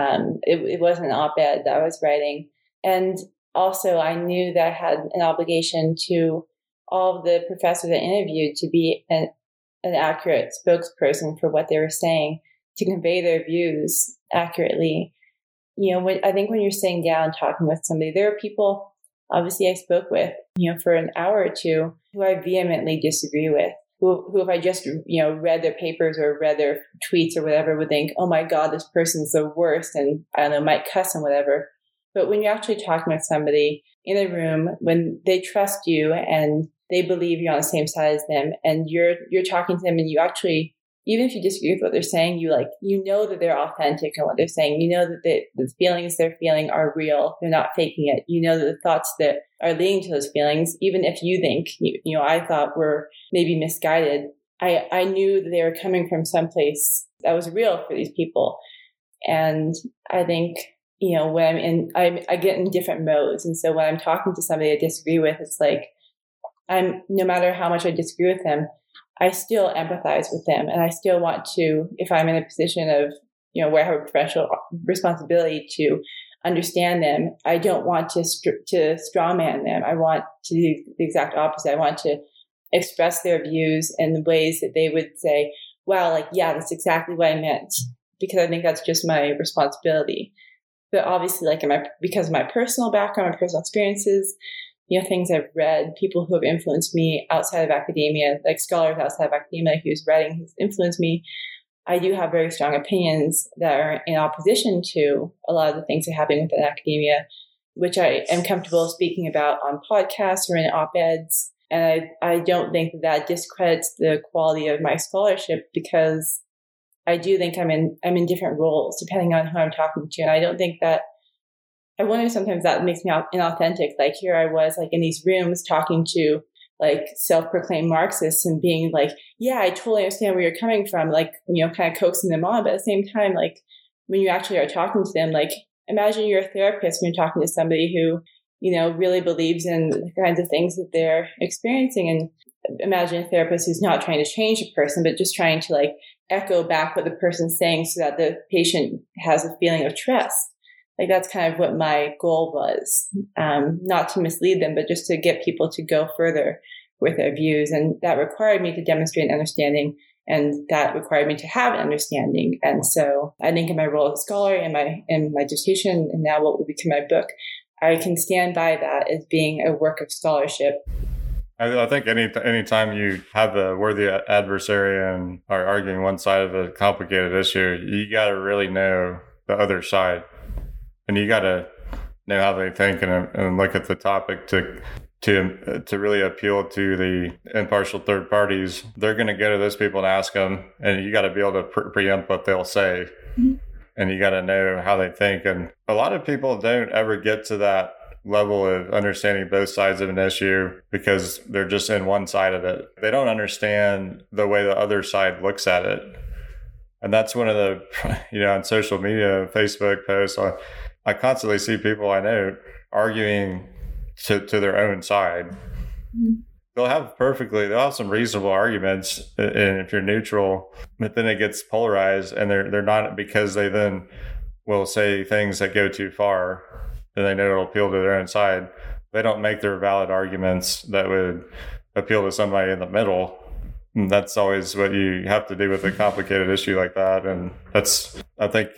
Speaker 2: It wasn't an op-ed that I was writing. And also I knew that I had an obligation to all of the professors I interviewed to be an accurate spokesperson for what they were saying, to convey their views accurately. I think when you're sitting down talking with somebody, there are people, obviously, I spoke with, for an hour or two, who I vehemently disagree with, who if I just, read their papers or read their tweets or whatever, would think, oh my God, this person's the worst, and I don't know, might cuss and whatever. But when you're actually talking with somebody in a room, when they trust you and they believe you're on the same side as them, and you're talking to them, and you actually, even if you disagree with what they're saying, you know that they're authentic in what they're saying. You know that the feelings they're feeling are real. They're not faking it. You know that the thoughts that are leading to those feelings, even if you think, I thought were maybe misguided, I knew that they were coming from someplace that was real for these people. And I think, when I get in different modes. And so when I'm talking to somebody I disagree with, it's like, no matter how much I disagree with them, I still empathize with them, and I still want to, if I'm in a position of, where I have a professional responsibility to understand them, I don't want to strawman them. I want to do the exact opposite. I want to express their views in the ways that they would say, wow, yeah, that's exactly what I meant, because I think that's just my responsibility. But obviously, because of my personal background, my personal experiences, things I've read, people who have influenced me outside of academia, like scholars outside of academia who's writing, who's influenced me, I do have very strong opinions that are in opposition to a lot of the things that happen within academia, which I am comfortable speaking about on podcasts or in op-eds. And I don't think that discredits the quality of my scholarship, because I do think I'm in different roles depending on who I'm talking to. And I don't think that, I wonder sometimes that makes me inauthentic. Like here I was in these rooms talking to self-proclaimed Marxists and being like, yeah, I totally understand where you're coming from. Kind of coaxing them on. But at the same time, when you actually are talking to them, imagine you're a therapist when you're talking to somebody who, really believes in the kinds of things that they're experiencing. And imagine a therapist who's not trying to change a person, but just trying to echo back what the person's saying so that the patient has a feeling of trust. That's kind of what my goal was, not to mislead them, but just to get people to go further with their views. And that required me to demonstrate an understanding, and that required me to have an understanding. And so I think in my role as a scholar, in my dissertation, and now what will become my book, I can stand by that as being a work of scholarship.
Speaker 1: I think any time you have a worthy adversary and are arguing one side of a complicated issue, you got to really know the other side. And you got to know how they think and look at the topic to really appeal to the impartial third parties. They're going to go to those people and ask them, and you got to be able to preempt what they'll say. Mm-hmm. And you got to know how they think. And a lot of people don't ever get to that level of understanding both sides of an issue because they're just in one side of it. They don't understand the way the other side looks at it. And that's one of the, on social media, Facebook posts, I constantly see people I know arguing to their own side. Mm-hmm. They'll have some reasonable arguments, and if you're neutral, but then it gets polarized, and they're not, because they then will say things that go too far, and they know it'll appeal to their own side. They don't make their valid arguments that would appeal to somebody in the middle. And that's always what you have to do with a complicated issue like that. And I think,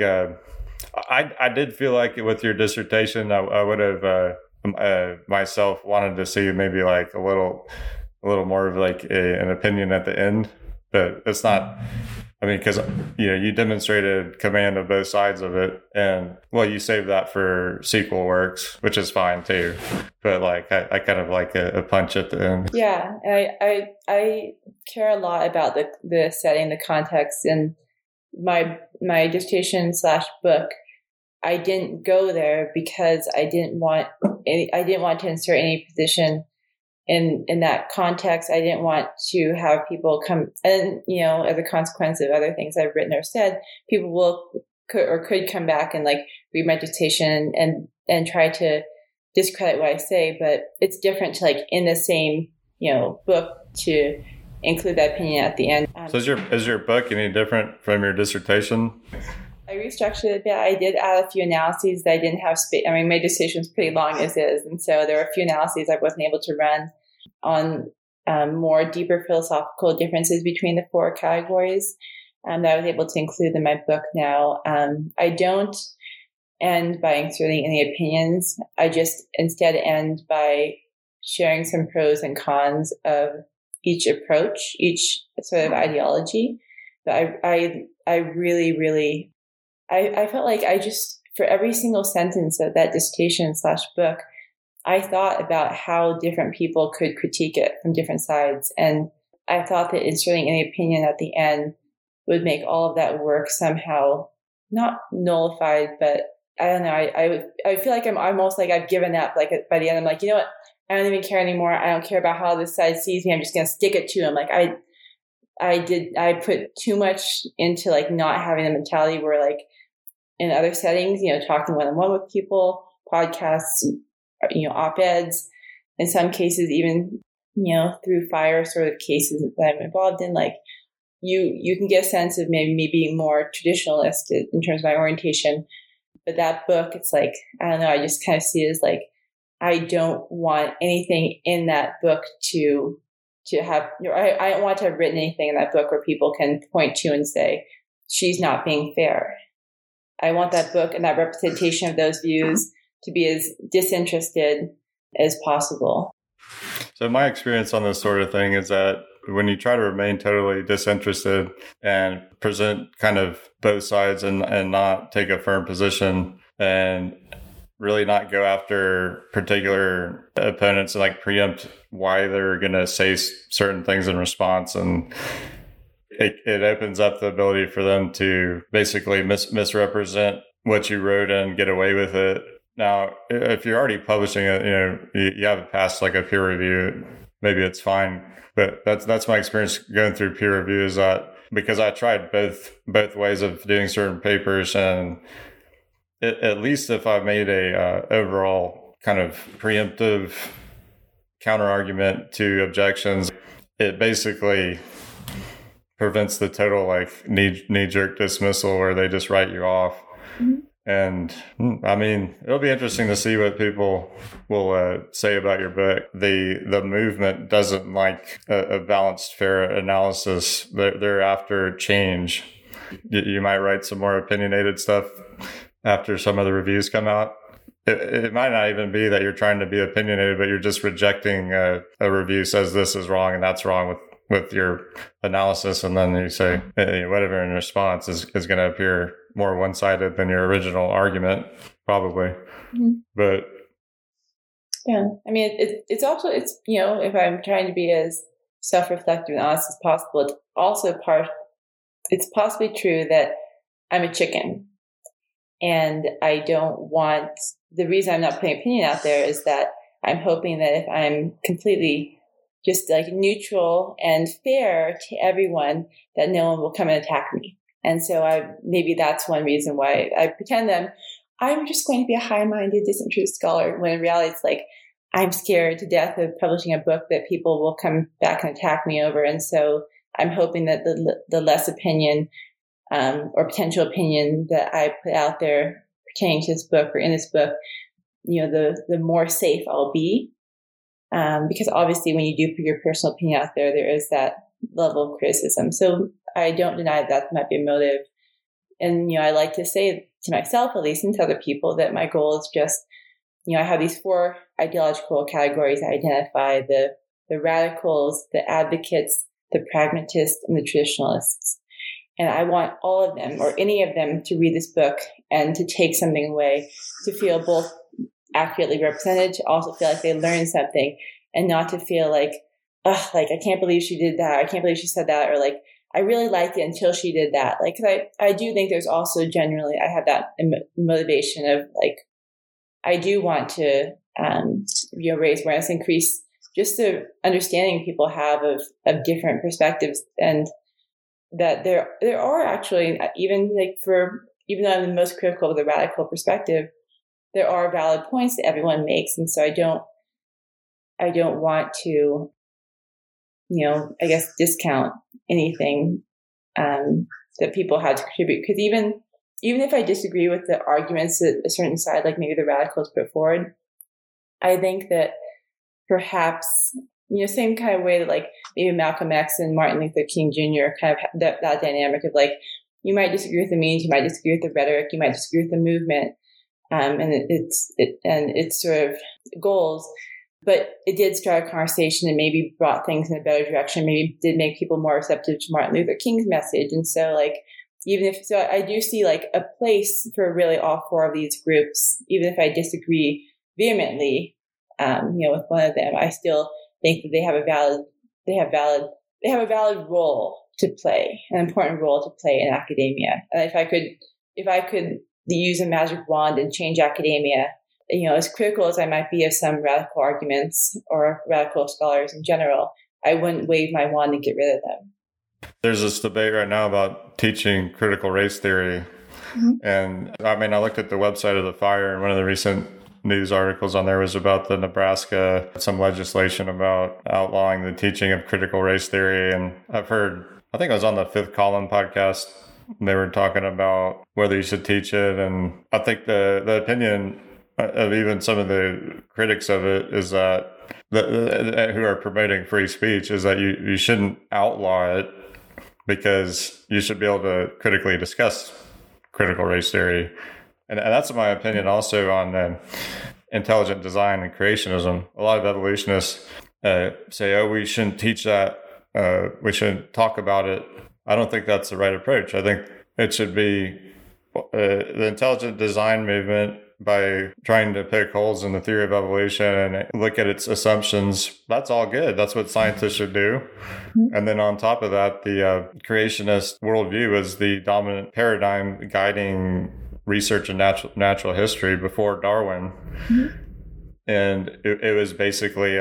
Speaker 1: I did feel like with your dissertation, I would have myself wanted to see maybe like a little more of like an opinion at the end, but it's not. I mean, because you demonstrated command of both sides of it, and you saved that for sequel works, which is fine too. But like, I kind of like a punch at the end.
Speaker 2: Yeah, I care a lot about the setting, the context, and my dissertation / book. I didn't go there because I didn't want to insert any position in that context. I didn't want to have people come, and as a consequence of other things I've written or said, people could come back and like read my dissertation and try to discredit what I say. But it's different to like in the same book to include that opinion at the end.
Speaker 1: So is your book any different from your dissertation?
Speaker 2: I restructured it a bit. I did add a few analyses that I didn't have space. I mean, my dissertation was pretty long as is. And so there were a few analyses I wasn't able to run on more deeper philosophical differences between the 4 categories that I was able to include in my book now. I don't end by inserting any opinions. I just instead end by sharing some pros and cons of each approach, each sort of ideology. But I really, really, I felt like for every single sentence of that dissertation / book, I thought about how different people could critique it from different sides. And I thought that inserting any opinion at the end would make all of that work somehow not nullified, but I don't know. I feel like I'm almost like I've given up. Like by the end, I'm like, you know what? I don't even care anymore. I don't care about how this side sees me. I'm just going to stick it to them. Like I put too much into like not having the mentality where like in other settings, talking one-on-one with people, podcasts, op-eds, in some cases, even, through fire sort of cases that I'm involved in, like you can get a sense of maybe me being more traditionalist in terms of my orientation. But that book, it's like, I don't know, I just kind of see it as like, I don't want anything in that book to have, I don't want to have written anything in that book where people can point to and say, she's not being fair. I want that book and that representation of those views to be as disinterested as possible.
Speaker 1: So my experience on this sort of thing is that when you try to remain totally disinterested and present kind of both sides and not take a firm position and really not go after particular opponents and like preempt why they're going to say certain things in response, and it opens up the ability for them to basically misrepresent what you wrote and get away with it. Now, if you're already publishing it, you have it past like a peer review, maybe it's fine. But that's my experience going through peer review, is that because I tried both ways of doing certain papers, and at least if I made a overall kind of preemptive counter argument to objections, it basically prevents the total like knee-jerk dismissal where they just write you off. Mm-hmm. And I mean, it'll be interesting to see what people will say about your book. The movement doesn't like a balanced, fair analysis. They're after change. You might write some more opinionated stuff after some of the reviews come out. It might not even be that you're trying to be opinionated, but you're just rejecting a review says this is wrong and that's wrong with your analysis. And then you say whatever in response is going to appear more one-sided than your original argument, probably. Mm-hmm. But
Speaker 2: yeah, I mean, it's also, if I'm trying to be as self-reflective and honest as possible, it's also it's possibly true that I'm a chicken, and I don't want, the reason I'm not putting opinion out there is that I'm hoping that if I'm completely just like neutral and fair to everyone, that no one will come and attack me. And so maybe that's one reason why I pretend that I'm just going to be a high-minded, disinterested scholar, when in reality it's like I'm scared to death of publishing a book that people will come back and attack me over. And so I'm hoping that the less opinion or potential opinion that I put out there pertaining to this book or in this book, the more safe I'll be. Because obviously when you do put your personal opinion out there, there is that level of criticism. So I don't deny that might be a motive. And, I like to say to myself, at least, and to other people, that my goal is just, I have these 4 ideological categories I identify: the radicals, the advocates, the pragmatists, and the traditionalists. And I want all of them, or any of them, to read this book and to take something away, to feel both accurately represented, to also feel like they learned something, and not to feel like, I can't believe she did that. I can't believe she said that. Or like, I really liked it until she did that. Like, 'cause I do think there's also generally, I have that motivation of like, I do want to, raise awareness, increase just the understanding people have of different perspectives, and that there are actually, even though I'm the most critical of the radical perspective, there are valid points that everyone makes. And so I don't want to, I guess, discount anything that people had to contribute. Because even if I disagree with the arguments that a certain side, like maybe the radicals, put forward, I think that perhaps, same kind of way that like maybe Malcolm X and Martin Luther King Jr. kind of have that dynamic of like, you might disagree with the means, you might disagree with the rhetoric, you might disagree with the movement, and its sort of goals. But it did start a conversation and maybe brought things in a better direction, maybe did make people more receptive to Martin Luther King's message. And so like, I do see like a place for really all 4 of these groups, even if I disagree vehemently, with one of them. I still think that they have a valid role to play, an important role to play in academia. And if I could use a magic wand and change academia, as critical as I might be of some radical arguments or radical scholars in general, I wouldn't wave my wand and get rid of them.
Speaker 1: There's this debate right now about teaching critical race theory. Mm-hmm. And I looked at the website of the FIRE, and one of the recent news articles on there was about the Nebraska, some legislation about outlawing the teaching of critical race theory. And I think I was on the Fifth Column podcast, they were talking about whether you should teach it. And I think the opinion of even some of the critics of it is that who are promoting free speech is that you shouldn't outlaw it, because you should be able to critically discuss critical race theory. And that's my opinion also on intelligent design and creationism. A lot of evolutionists say, we shouldn't teach that. We shouldn't talk about it. I don't think that's the right approach. I think it should be the intelligent design movement, by trying to pick holes in the theory of evolution and look at its assumptions. That's all good. That's what scientists should do. Mm-hmm. And then on top of that, the creationist worldview is the dominant paradigm guiding research in natural history before Darwin. Mm-hmm. And it was basically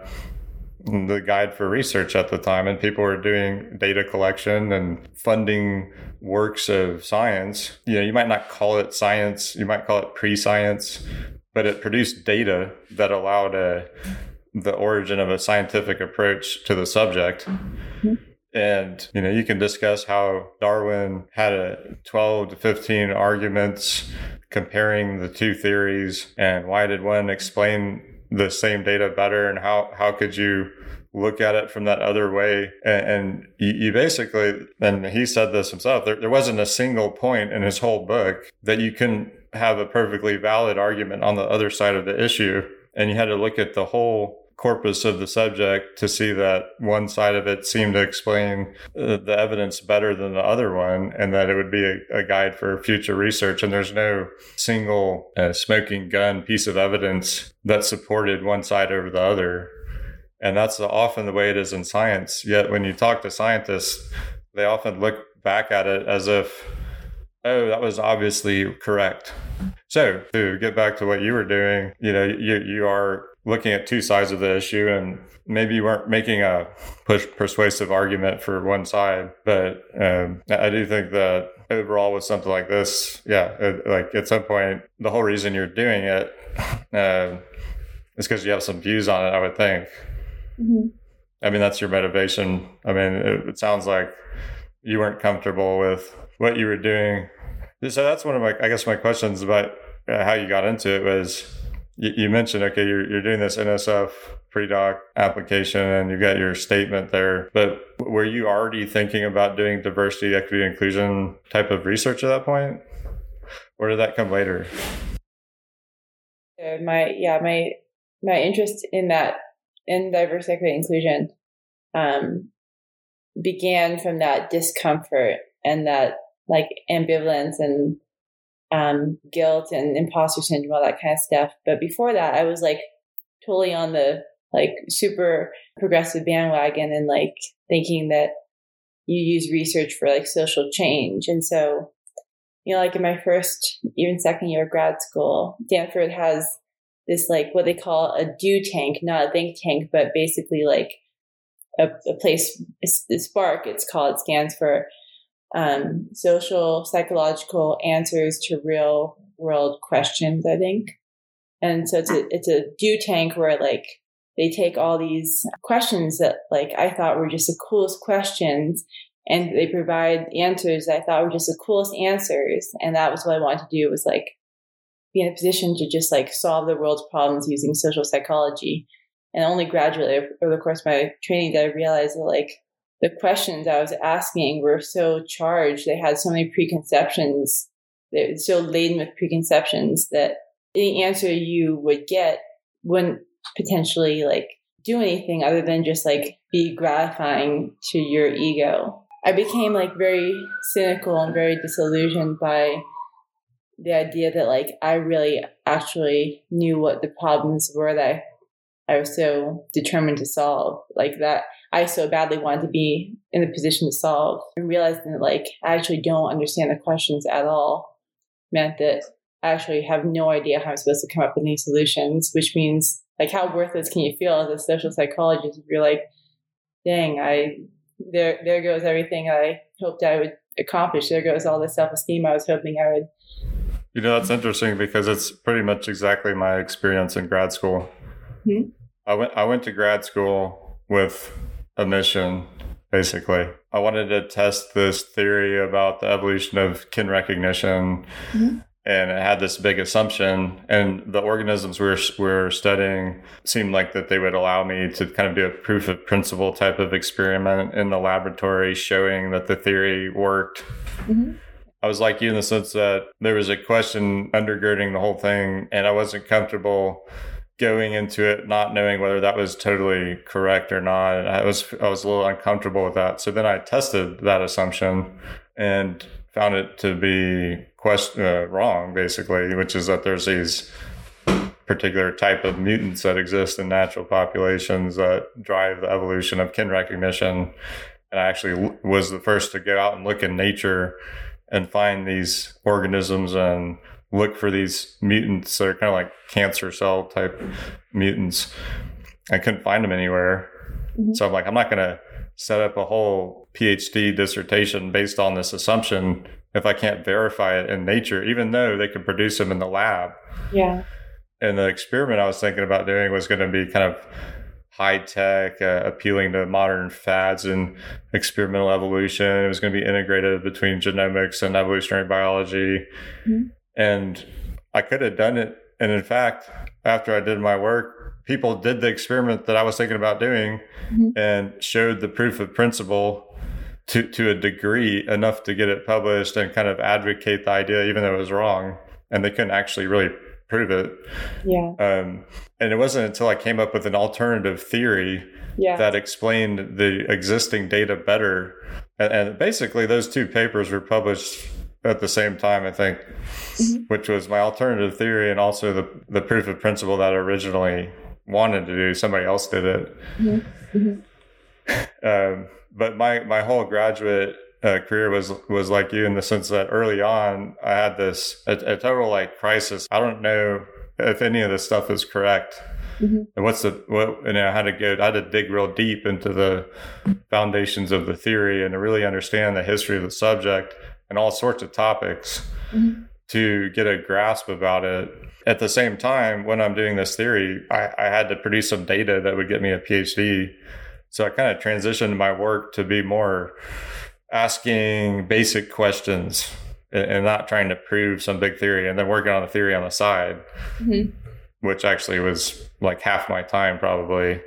Speaker 1: the guide for research at the time, and people were doing data collection and funding works of science. You might not call it science, you might call it pre-science, but it produced data that allowed the origin of a scientific approach to the subject. Mm-hmm. And, you can discuss how Darwin had 12 to 15 arguments comparing the 2 theories, and why did one explain the same data better, and how could you look at it from that other way? And you basically, and he said this himself, there wasn't a single point in his whole book that you couldn't have a perfectly valid argument on the other side of the issue. And you had to look at the whole corpus of the subject to see that one side of it seemed to explain the evidence better than the other one, and that it would be a guide for future research. And there's no single smoking gun piece of evidence that supported one side over the other. And that's often the way it is in science. Yet when you talk to scientists, they often look back at it as if, that was obviously correct. So to get back to what you were doing, you are looking at two sides of the issue, and maybe you weren't making a persuasive argument for one side, but I do think that overall with something like this, like at some point, the whole reason you're doing it is because you have some views on it, I would think. Mm-hmm. I mean, that's your motivation. I mean, it sounds like you weren't comfortable with what you were doing. So that's one of my questions about how you got into it was you mentioned, okay, you're doing this NSF pre-doc application and you got your statement there, but were you already thinking about doing diversity, equity, and inclusion type of research at that point? Or did that come later?
Speaker 2: My interest in diversity, equity, and inclusion began from that discomfort and that like ambivalence and guilt and imposter syndrome, all that kind of stuff. But before that, I was like totally on the like super progressive bandwagon and like thinking that you use research for like social change. And so, like in my first, even second year of grad school, Stanford has this like what they call a do tank, not a think tank, but basically like a place, SPARC, it's called. It stands for social psychological answers to real world questions, I think. And so it's a do tank where like they take all these questions that like I thought were just the coolest questions, and they provide answers that I thought were just the coolest answers. And that was what I wanted to do, was like be in a position to just like solve the world's problems using social psychology. And only gradually over the course of my training did I realize that like the questions I was asking were so charged. They had so many preconceptions. They were so laden with preconceptions that any answer you would get wouldn't potentially like do anything other than just like be gratifying to your ego. I became like very cynical and very disillusioned by the idea that like I really actually knew what the problems were that I was so determined to solve, like that I so badly wanted to be in a position to solve, and realizing that like I actually don't understand the questions at all meant that I actually have no idea how I'm supposed to come up with any solutions, which means like how worthless can you feel as a social psychologist if you're like, dang, there goes everything I hoped I would accomplish. There goes all the self-esteem I was hoping I would.
Speaker 1: That's interesting because it's pretty much exactly my experience in grad school. Mm-hmm. I went to grad school with a mission, basically. I wanted to test this theory about the evolution of kin recognition, mm-hmm. and it had this big assumption, and the organisms we were studying seemed like that they would allow me to kind of do a proof of principle type of experiment in the laboratory showing that the theory worked. Mm-hmm. I was like you in the sense that there was a question undergirding the whole thing, and I wasn't comfortable going into it not knowing whether that was totally correct or not. And I was a little uncomfortable with that. So then I tested that assumption and found it to be wrong, basically, which is that there's these particular type of mutants that exist in natural populations that drive the evolution of kin recognition. And I actually was the first to go out and look in nature and find these organisms and look for these mutants that are kind of like cancer cell type mutants. I couldn't find them anywhere. Mm-hmm. So I'm like, I'm not going to set up a whole PhD dissertation based on this assumption if I can't verify it in nature, even though they could produce them in the lab.
Speaker 2: Yeah.
Speaker 1: And the experiment I was thinking about doing was going to be kind of high tech, appealing to modern fads in experimental evolution. It was going to be integrated between genomics and evolutionary biology. Mm-hmm. And I could have done it. And in fact, after I did my work, people did the experiment that I was thinking about doing, mm-hmm. and showed the proof of principle to a degree enough to get it published and kind of advocate the idea, even though it was wrong. And they couldn't actually really prove it.
Speaker 2: Yeah.
Speaker 1: And it wasn't until I came up with an alternative theory that explained the existing data better. And basically those two papers were published at the same time, I think, mm-hmm. which was my alternative theory and also the proof of principle that I originally wanted to do. Somebody else did it. Mm-hmm. Mm-hmm. But my whole graduate career was like you in the sense that early on I had this a total like crisis. I don't know if any of this stuff is correct. And I had to dig real deep into the foundations of the theory and to really understand the history of the subject and all sorts of topics to get a grasp about it. At the same time, when I'm doing this theory, I had to produce some data that would get me a PhD. So I kind of transitioned my work to be more asking basic questions and not trying to prove some big theory, and then working on the theory on the side, which actually was like half my time probably.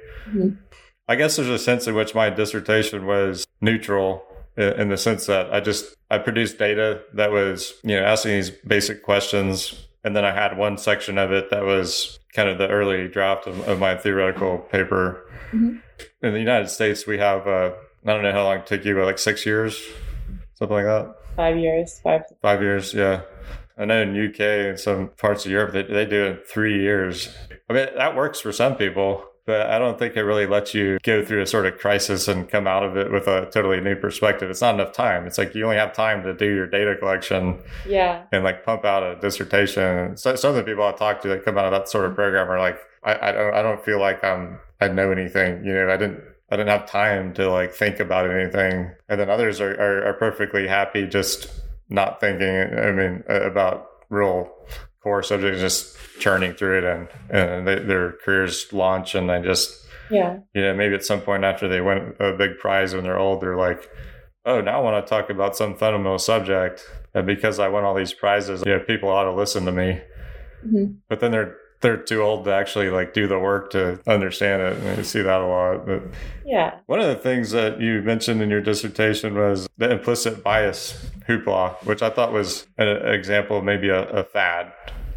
Speaker 1: I guess there's a sense in which my dissertation was neutral in the sense that I produced data that was, asking these basic questions. And then I had one section of it that was kind of the early draft of my theoretical paper. In the United States, we have, I don't know how long it took you, but like 6 years, something like that.
Speaker 2: 5 years.
Speaker 1: 5 years, yeah. I know in UK and some parts of Europe, they do it in 3 years. I mean, that works for some people, but I don't think it really lets you go through a sort of crisis and come out of it with a totally new perspective. It's not enough time. It's like you only have time to do your data collection and like pump out a dissertation. So some of the people I talk to that come out of that sort of program are like, I don't feel like I know anything. I didn't have time to like think about anything. And then others are perfectly happy just not thinking, about real core subjects, just churning through it and their careers launch and they just, maybe at some point after they win a big prize when they're old, they're like, oh, now I want to talk about some fundamental subject. And because I won all these prizes, people ought to listen to me. But then they're too old to actually like do the work to understand it. And you see that a lot. But one of the things that you mentioned in your dissertation was the implicit bias hoopla, which I thought was an example of maybe a fad.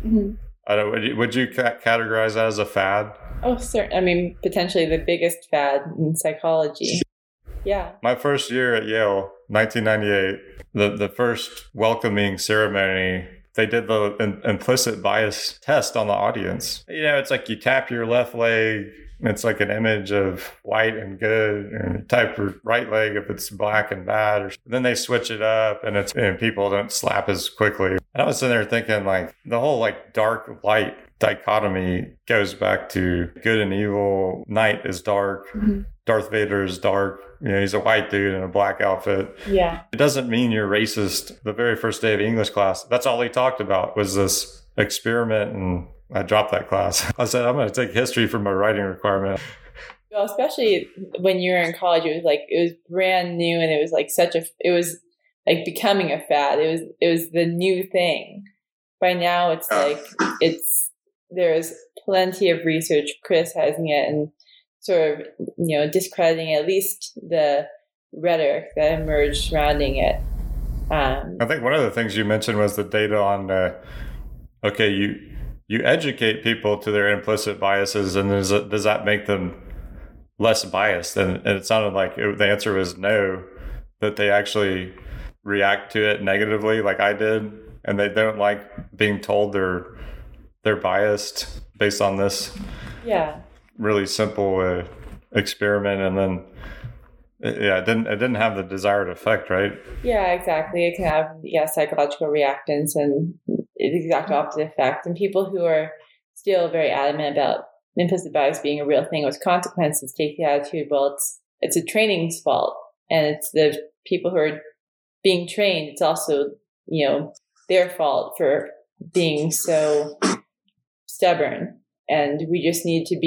Speaker 1: I don't. Would you categorize that as a fad?
Speaker 2: Oh, certainly. Potentially the biggest fad in psychology. Yeah.
Speaker 1: My first year at Yale, 1998, the first welcoming ceremony, they did the implicit bias test on the audience. It's like you tap your left leg. It's like an image of white and good, and you tap your right leg if it's black and bad. Or then they switch it up, and people don't slap as quickly. And I was sitting there thinking, like, the whole like dark light dichotomy goes back to good and evil. Night is dark. Darth Vader is dark. He's a white dude in a black outfit.
Speaker 2: Yeah.
Speaker 1: It doesn't mean you're racist. The very first day of English class, that's all he talked about was this experiment, and I dropped that class. I said, I'm going to take history for my writing requirement.
Speaker 2: Well, especially when you were in college, it was brand new, and it was like it was like becoming a fad. It was the new thing. By now, it's like there's plenty of research criticizing it and sort of, discrediting at least the rhetoric that emerged surrounding it.
Speaker 1: I think one of the things you mentioned was the data on, you educate people to their implicit biases, and does that make them less biased? And it sounded like the answer was no, that they actually react to it negatively like I did, and they don't like being told they're biased based on this really simple experiment, and then it didn't have the desired effect, right?
Speaker 2: Yeah, exactly. It can have psychological reactance and the exact opposite effect. And people who are still very adamant about implicit bias being a real thing with consequences take the attitude, well, it's a training's fault, and it's the people who are being trained, it's also their fault for being so stubborn. And we just need to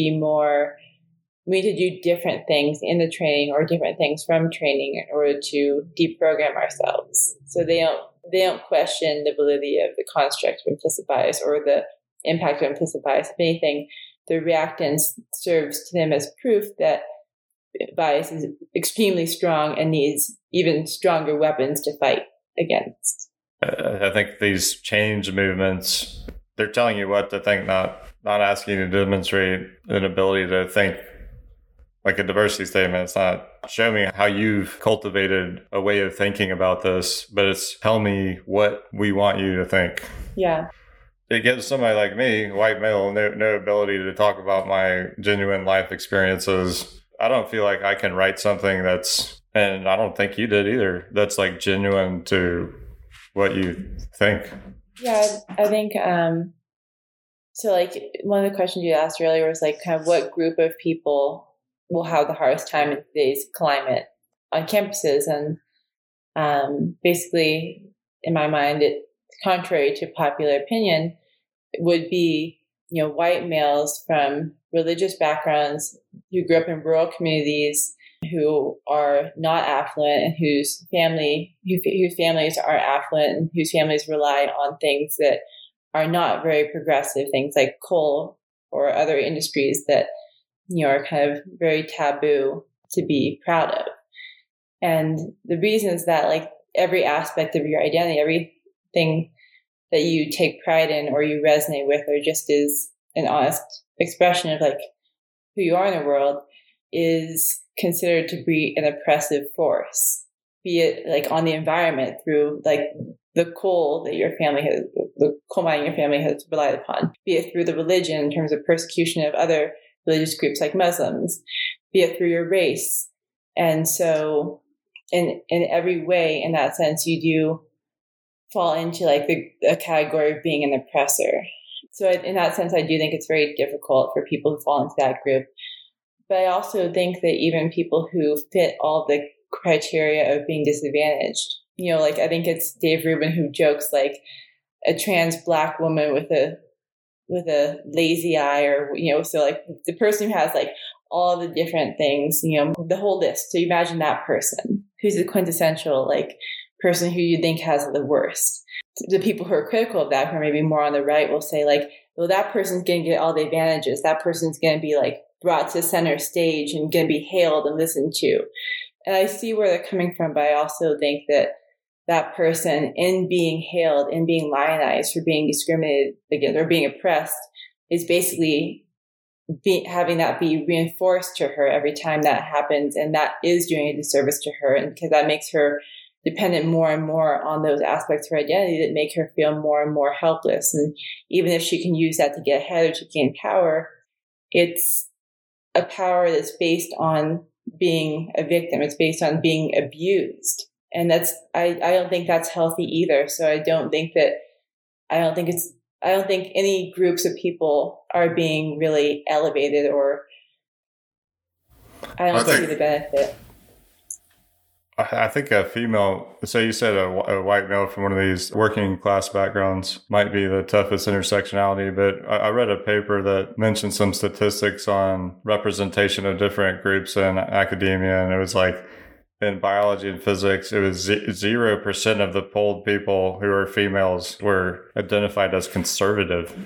Speaker 2: do different things in the training or different things from training in order to deprogram ourselves. So they don't question the validity of the construct of implicit bias or the impact of implicit bias. If anything, the reactance serves to them as proof that bias is extremely strong and needs even stronger weapons to fight against.
Speaker 1: I think these change movements, they're telling you what to think, not asking you to demonstrate an ability to think. Like a diversity statement, it's not show me how you've cultivated a way of thinking about this, but it's tell me what we want you to think.
Speaker 2: Yeah.
Speaker 1: It gives somebody like me, white male, no ability to talk about my genuine life experiences. I don't feel like I can write something and I don't think you did either, that's like genuine to what you think.
Speaker 2: Yeah, I think So like one of the questions you asked earlier was like kind of what group of people will have the hardest time in today's climate on campuses. And basically, in my mind, it contrary to popular opinion, it would be, white males from religious backgrounds who grew up in rural communities who are not affluent and whose families are affluent and whose families rely on things that are not very progressive, things like coal or other industries that, are kind of very taboo to be proud of. And the reason is that like every aspect of your identity, everything that you take pride in or you resonate with or just is an honest expression of like who you are in the world is considered to be an oppressive force, be it like on the environment through like the coal that the coal mining your family has relied upon, be it through the religion in terms of persecution of other religious groups like Muslims, be it through your race. And so in every way, in that sense, you do fall into like a category of being an oppressor. So in that sense, I do think it's very difficult for people who fall into that group. But I also think that even people who fit all the criteria of being disadvantaged, like I think it's Dave Rubin who jokes like a trans Black woman with a lazy eye, or, so like the person who has like all the different things, the whole list. So you imagine that person who's the quintessential like person who you think has the worst. The people who are critical of that, who are maybe more on the right, will say like, well, that person's going to get all the advantages. That person's going to be like brought to center stage and going to be hailed and listened to. And I see where they're coming from, but I also think that that person, in being hailed, in being lionized for being discriminated against or being oppressed, is basically having that be reinforced to her every time that happens. And that is doing a disservice to her. And because that makes her dependent more and more on those aspects of her identity that make her feel more and more helpless. And even if she can use that to get ahead or to gain power, it's a power that's based on being a victim. It's based on being abused. And I don't think that's healthy either. So I don't think any groups of people are being really elevated, or I don't see the benefit.
Speaker 1: I think a female, so you said a white male from one of these working class backgrounds might be the toughest intersectionality, but I read a paper that mentioned some statistics on representation of different groups in academia, and it was like in biology and physics, it was 0% of the polled people who are females were identified as conservative.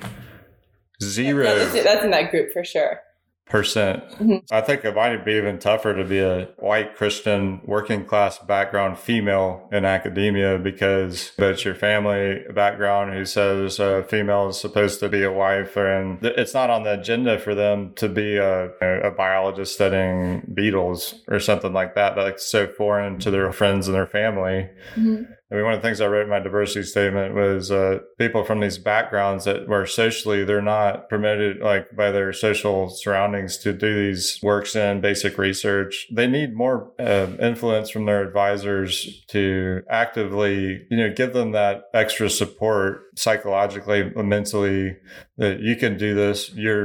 Speaker 1: Zero.
Speaker 2: That's in that group for sure.
Speaker 1: Mm-hmm. I think it might be even tougher to be a white Christian working class background female in academia, because it's your family background who says a female is supposed to be a wife, and it's not on the agenda for them to be a biologist studying beetles or something like that. That's so foreign to their friends and their family. Mm-hmm. I mean, one of the things I wrote in my diversity statement was people from these backgrounds that were socially, they're not permitted like by their social surroundings to do these works in basic research. They need more influence from their advisors to actively, give them that extra support psychologically, mentally, that you can do this.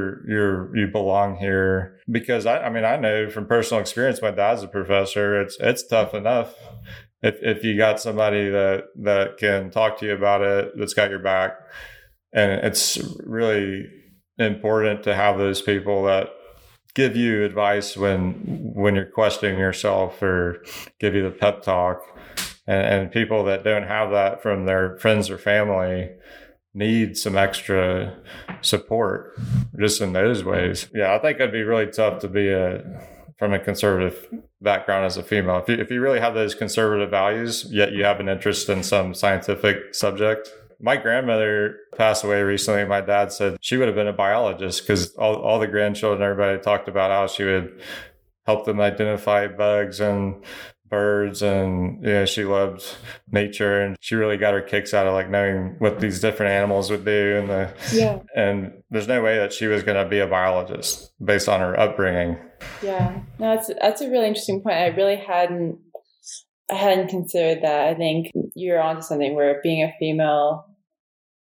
Speaker 1: You belong here. Because I know from personal experience, my dad's a professor. It's tough enough. If you got somebody that can talk to you about it, that's got your back. And it's really important to have those people that give you advice when you're questioning yourself, or give you the pep talk. And people that don't have that from their friends or family need some extra support just in those ways. Yeah, I think it'd be really tough to be from a conservative background as a female. If you really have those conservative values, yet you have an interest in some scientific subject. My grandmother passed away recently. My dad said she would have been a biologist, because all the grandchildren, everybody talked about how she would help them identify bugs and birds, and she loved nature, and she really got her kicks out of like knowing what these different animals would do. And there's no way that she was going to be a biologist based on her upbringing.
Speaker 2: Yeah, no, that's a really interesting point. I really hadn't considered that. I think you're onto something, where being a female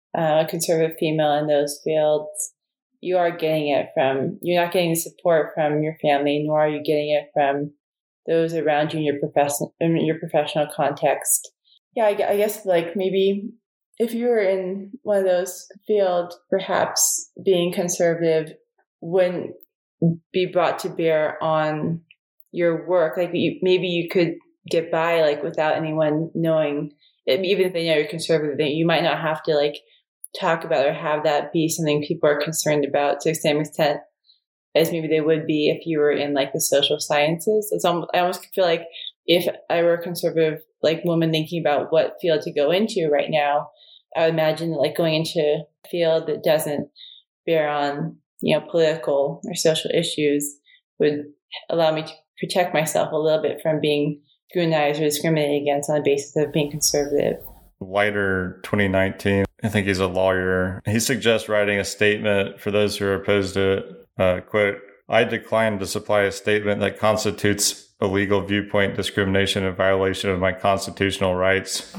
Speaker 2: a conservative female in those fields, you're not getting the support from your family, nor are you getting it from those around you in your professional context. Yeah, I guess like maybe if you were in one of those fields, perhaps being conservative wouldn't be brought to bear on your work. Like maybe you could get by like without anyone knowing, even if they know you're conservative, you might not have to like talk about or have that be something people are concerned about to the same extent as maybe they would be if you were in like the social sciences. I almost feel like if I were a conservative like woman thinking about what field to go into right now, I would imagine like going into a field that doesn't bear on, political or social issues would allow me to protect myself a little bit from being scrutinized or discriminated against on the basis of being conservative.
Speaker 1: Leiter 2019, I think he's a lawyer. He suggests writing a statement for those who are opposed to it. Quote, I decline to supply a statement that constitutes illegal viewpoint discrimination in violation of my constitutional rights.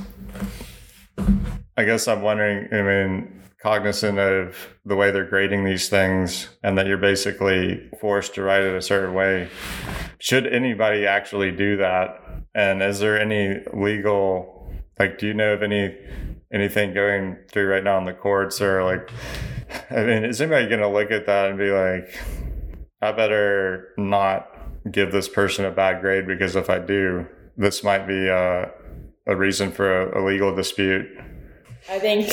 Speaker 1: I guess I'm wondering, cognizant of the way they're grading these things and that you're basically forced to write it a certain way, should anybody actually do that? And is there any legal, do you know of anything going through right now in the courts, or is anybody going to look at that and be like, I better not give this person a bad grade because if I do, this might be a reason for a legal dispute?
Speaker 2: I think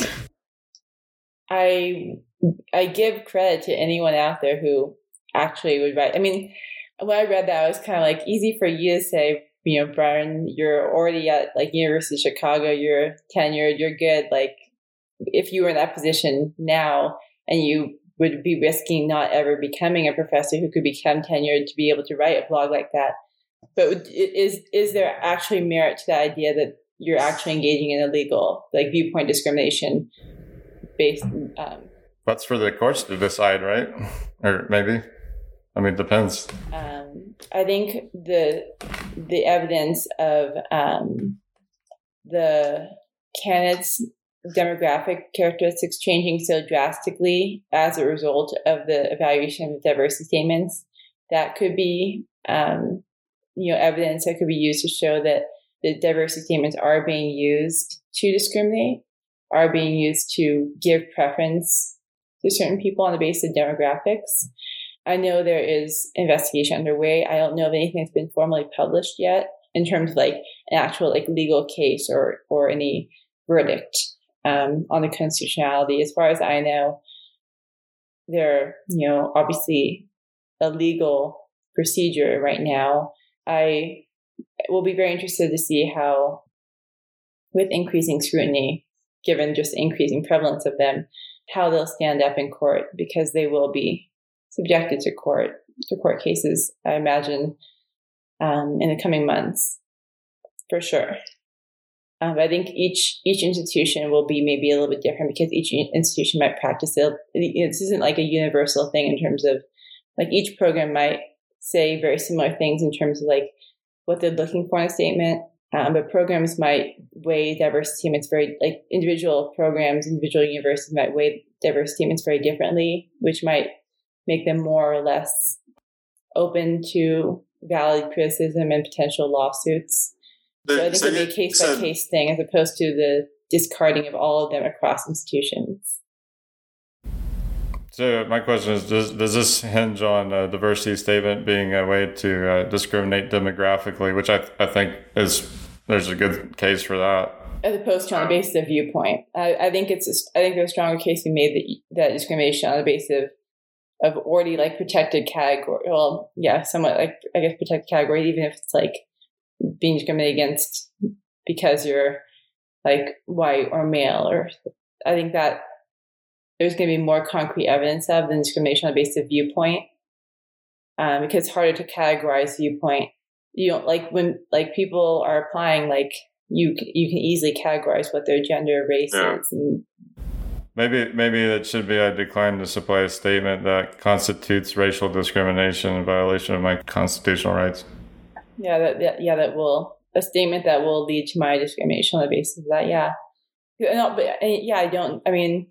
Speaker 2: I give credit to anyone out there who actually would write. When I read that, it was kind of like easy for you to say, Brian, you're already at University of Chicago, you're tenured, you're good. If you were in that position now and you would be risking not ever becoming a professor who could become tenured to be able to write a blog like that. But is there actually merit to the idea that you're actually engaging in illegal viewpoint discrimination based?
Speaker 1: That's for the courts to decide, right? Or maybe. It depends.
Speaker 2: I think the evidence of the candidates' demographic characteristics changing so drastically as a result of the evaluation of diversity statements, that could be evidence that could be used to show that the diversity statements are being used to discriminate, are being used to give preference to certain people on the basis of demographics. I know there is investigation underway. I don't know of anything that's been formally published yet in terms of an actual legal case or any verdict on the constitutionality. As far as I know, there obviously a legal procedure right now. I will be very interested to see how, with increasing scrutiny, given just increasing prevalence of them, how they'll stand up in court, because they will be subjected to court cases, I imagine, in the coming months, for sure. I think each institution will be maybe a little bit different because each institution might practice it. This isn't a universal thing in terms of each program might say very similar things in terms of what they're looking for in a statement. But programs might weigh diversity statements individual programs, individual universities might weigh diversity statements very differently, which might make them more or less open to valid criticism and potential lawsuits. So I think it'd be a case-by-case thing as opposed to the discarding of all of them across institutions.
Speaker 1: So my question is, does this hinge on a diversity statement being a way to discriminate demographically, which I think there's a good case for that?
Speaker 2: As opposed to on the basis of viewpoint. I think there's a stronger case to be made that discrimination on the basis of already protected category. Well, yeah, somewhat protected category, even if it's being discriminated against because you're white or male, or I think that there's going to be more concrete evidence of than discrimination on the basis of viewpoint, because it's harder to categorize viewpoint. You don't when people are applying, you can easily categorize what their gender, race is. And
Speaker 1: maybe it should be I decline to supply a statement that constitutes racial discrimination in violation of my constitutional rights.
Speaker 2: Yeah, that will a statement that will lead to my discrimination on the basis of that. Yeah, No, but yeah, I don't. I mean,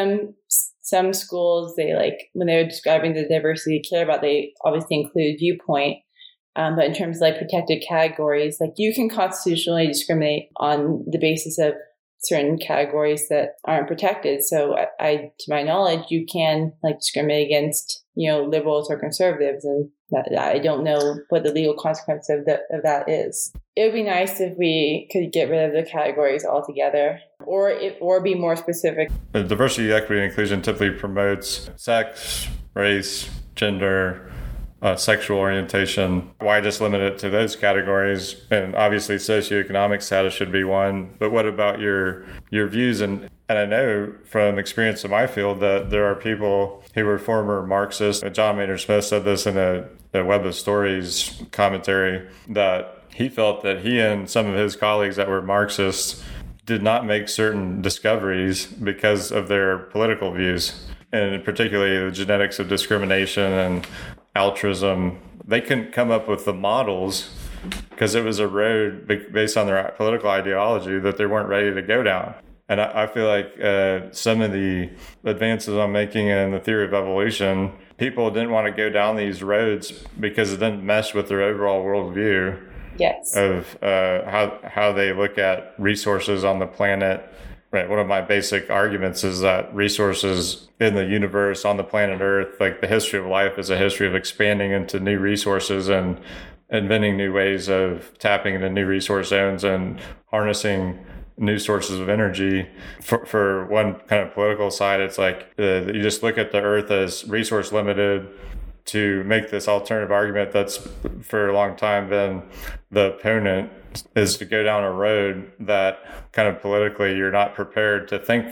Speaker 2: some schools, they like when they're describing the diversity they care about, they obviously include viewpoint. But in terms of like protected categories, like you can constitutionally discriminate on the basis of certain categories that aren't protected. So I to my knowledge, you can like discriminate against, liberals or conservatives. And I don't know what the legal consequence of that is. It would be nice if we could get rid of the categories altogether, or be more specific.
Speaker 1: Diversity, equity, and inclusion typically promotes sex, race, gender, sexual orientation. Why just limit it to those categories? And obviously socioeconomic status should be one, but what about your views? And I know from experience in my field that there are people who were former Marxists. John Maynard Smith said this in a Web of Stories commentary, that he felt that he and some of his colleagues that were Marxists did not make certain discoveries because of their political views, and particularly the genetics of discrimination and altruism. They couldn't come up with the models because it was a road based on their political ideology that they weren't ready to go down. And I feel like some of the advances I'm making in the theory of evolution, people didn't want to go down these roads because it didn't mesh with their overall worldview.
Speaker 2: Yes.
Speaker 1: Of how they look at resources on the planet. Right. One of my basic arguments is that resources in the universe, on the planet Earth, like the history of life is a history of expanding into new resources and inventing new ways of tapping into new resource zones and harnessing new sources of energy. For one kind of political side, it's like you just look at the Earth as resource limited, to make this alternative argument that's for a long time been the opponent, is to go down a road that kind of politically you're not prepared to think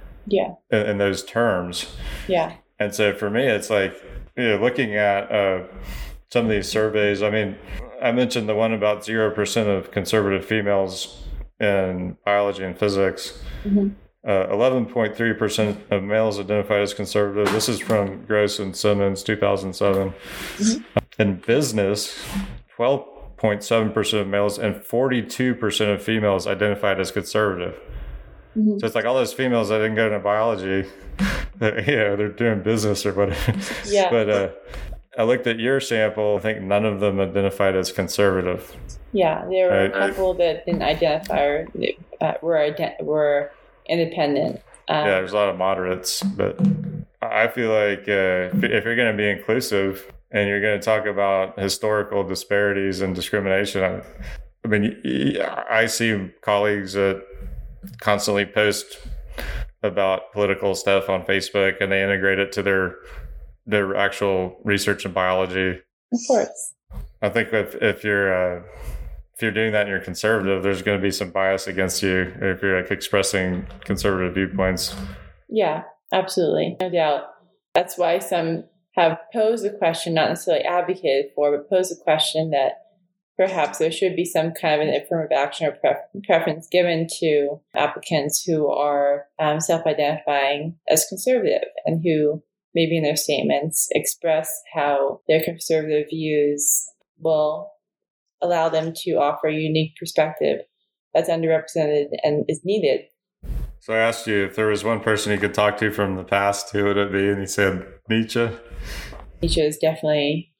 Speaker 1: in those terms.
Speaker 2: Yeah.
Speaker 1: And so for me, it's like, looking at some of these surveys, I mean, I mentioned the one about 0% of conservative females in biology and physics. Mm-hmm. 11.3% of males identified as conservative. This is from Gross and Simmons, 2007. Mm-hmm. In business, 12.7% of males and 42% of females identified as conservative. Mm-hmm. So it's like all those females that didn't go into biology, they're doing business or whatever.
Speaker 2: Yeah.
Speaker 1: But I looked at your sample. I think none of them identified as conservative.
Speaker 2: Yeah, there were a couple that didn't identify or were independent.
Speaker 1: There's a lot of moderates, but I feel like if you're going to be inclusive and you're going to talk about historical disparities and discrimination, I mean, I see colleagues that constantly post about political stuff on Facebook and they integrate it to their actual research in biology.
Speaker 2: Of course.
Speaker 1: I think if you're doing that and you're conservative, there's going to be some bias against you if you're like expressing conservative viewpoints.
Speaker 2: Yeah, absolutely. No doubt. That's why some have posed the question, not necessarily advocated for, but posed the question that perhaps there should be some kind of an affirmative action or preference given to applicants who are self-identifying as conservative and who maybe in their statements express how their conservative views will allow them to offer a unique perspective that's underrepresented and is needed.
Speaker 1: So I asked you if there was one person you could talk to from the past, who would it be? And you said Nietzsche.
Speaker 2: Nietzsche is definitely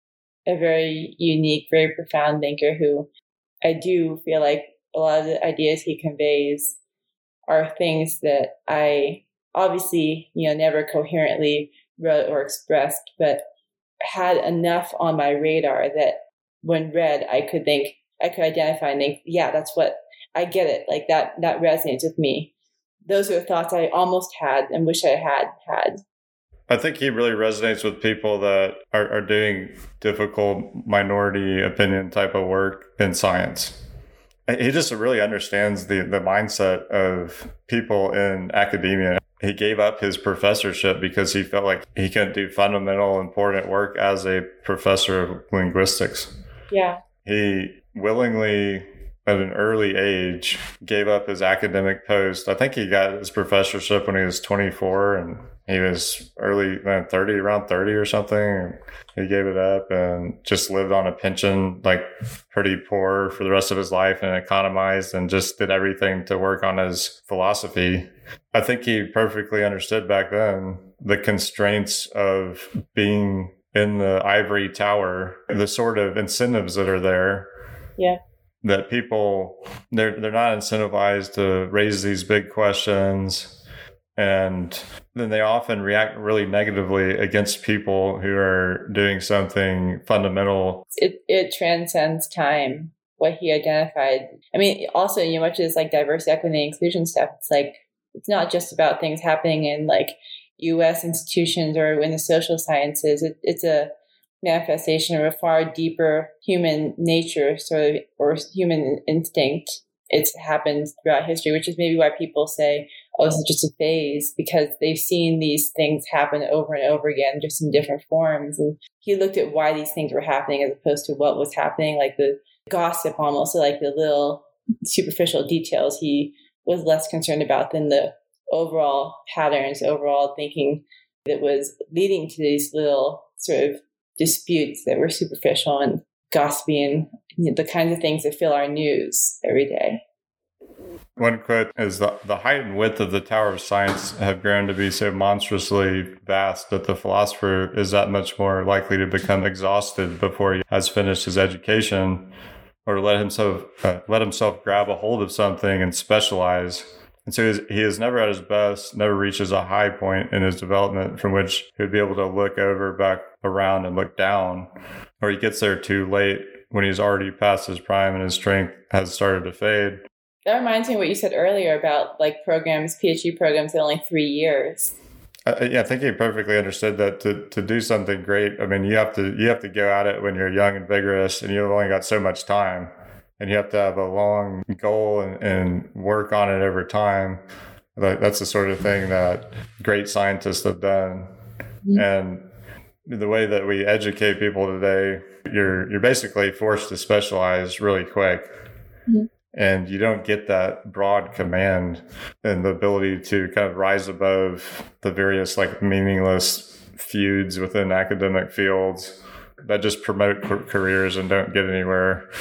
Speaker 2: a very unique, very profound thinker who I do feel like a lot of the ideas he conveys are things that I obviously, never coherently wrote or expressed, but had enough on my radar that when read, I could identify and think, yeah, that's what, I get it. Like that resonates with me. Those are the thoughts I almost had and wish I had.
Speaker 1: I think he really resonates with people that are doing difficult minority opinion type of work in science. He just really understands the mindset of people in academia. He gave up his professorship because he felt like he couldn't do fundamental, important work as a professor of linguistics.
Speaker 2: Yeah.
Speaker 1: He willingly, at an early age, gave up his academic post. I think he got his professorship when he was 24, and he was around 30 or something. He gave it up and just lived on a pension, like pretty poor for the rest of his life, and economized and just did everything to work on his philosophy. I think he perfectly understood back then the constraints of being in the ivory tower, the sort of incentives that are there.
Speaker 2: Yeah.
Speaker 1: That people, they're not incentivized to raise these big questions. And then they often react really negatively against people who are doing something fundamental.
Speaker 2: It transcends time, what he identified. I mean, also, much as like diversity, equity, and inclusion stuff, it's like, it's not just about things happening in like U.S. institutions or in the social sciences. It's a manifestation of a far deeper human nature, sort of, or human instinct. It's happened throughout history, which is maybe why people say, oh, this is just a phase, because they've seen these things happen over and over again, just in different forms. And he looked at why these things were happening as opposed to what was happening, like the gossip almost, so like the little superficial details he was less concerned about than the overall patterns, overall thinking that was leading to these little sort of disputes that were superficial and gossipy and the kinds of things that fill our news every day.
Speaker 1: One quote is the height and width of the Tower of Science have grown to be so monstrously vast that the philosopher is that much more likely to become exhausted before he has finished his education, or let himself grab a hold of something and specialize. And so he is never at his best, never reaches a high point in his development from which he would be able to look over, back around, and look down, or he gets there too late when he's already past his prime and his strength has started to fade.
Speaker 2: That reminds me of what you said earlier about like programs, PhD programs, at only 3 years.
Speaker 1: I think he perfectly understood that to do something great, I mean, you have to go at it when you're young and vigorous, and you've only got so much time, and you have to have a long goal and work on it over time. That's the sort of thing that great scientists have done. Mm-hmm. And the way that we educate people today, you're basically forced to specialize really quick. Mm-hmm. And you don't get that broad command and the ability to kind of rise above the various like meaningless feuds within academic fields that just promote careers and don't get anywhere.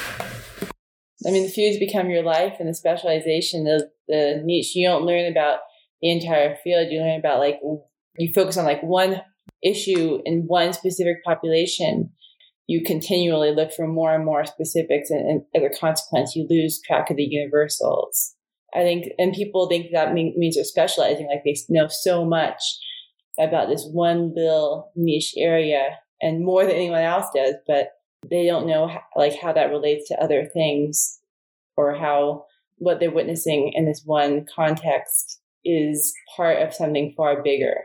Speaker 2: I mean, the feuds become your life, and the specialization of the niche. You don't learn about the entire field. You learn about like, you focus on like one issue in one specific population. You continually look for more and more specifics, and as a consequence, you lose track of the universals. I think, and people think that means they're specializing, like they know so much about this one little niche area and more than anyone else does, but they don't know how that relates to other things, or how what they're witnessing in this one context is part of something far bigger.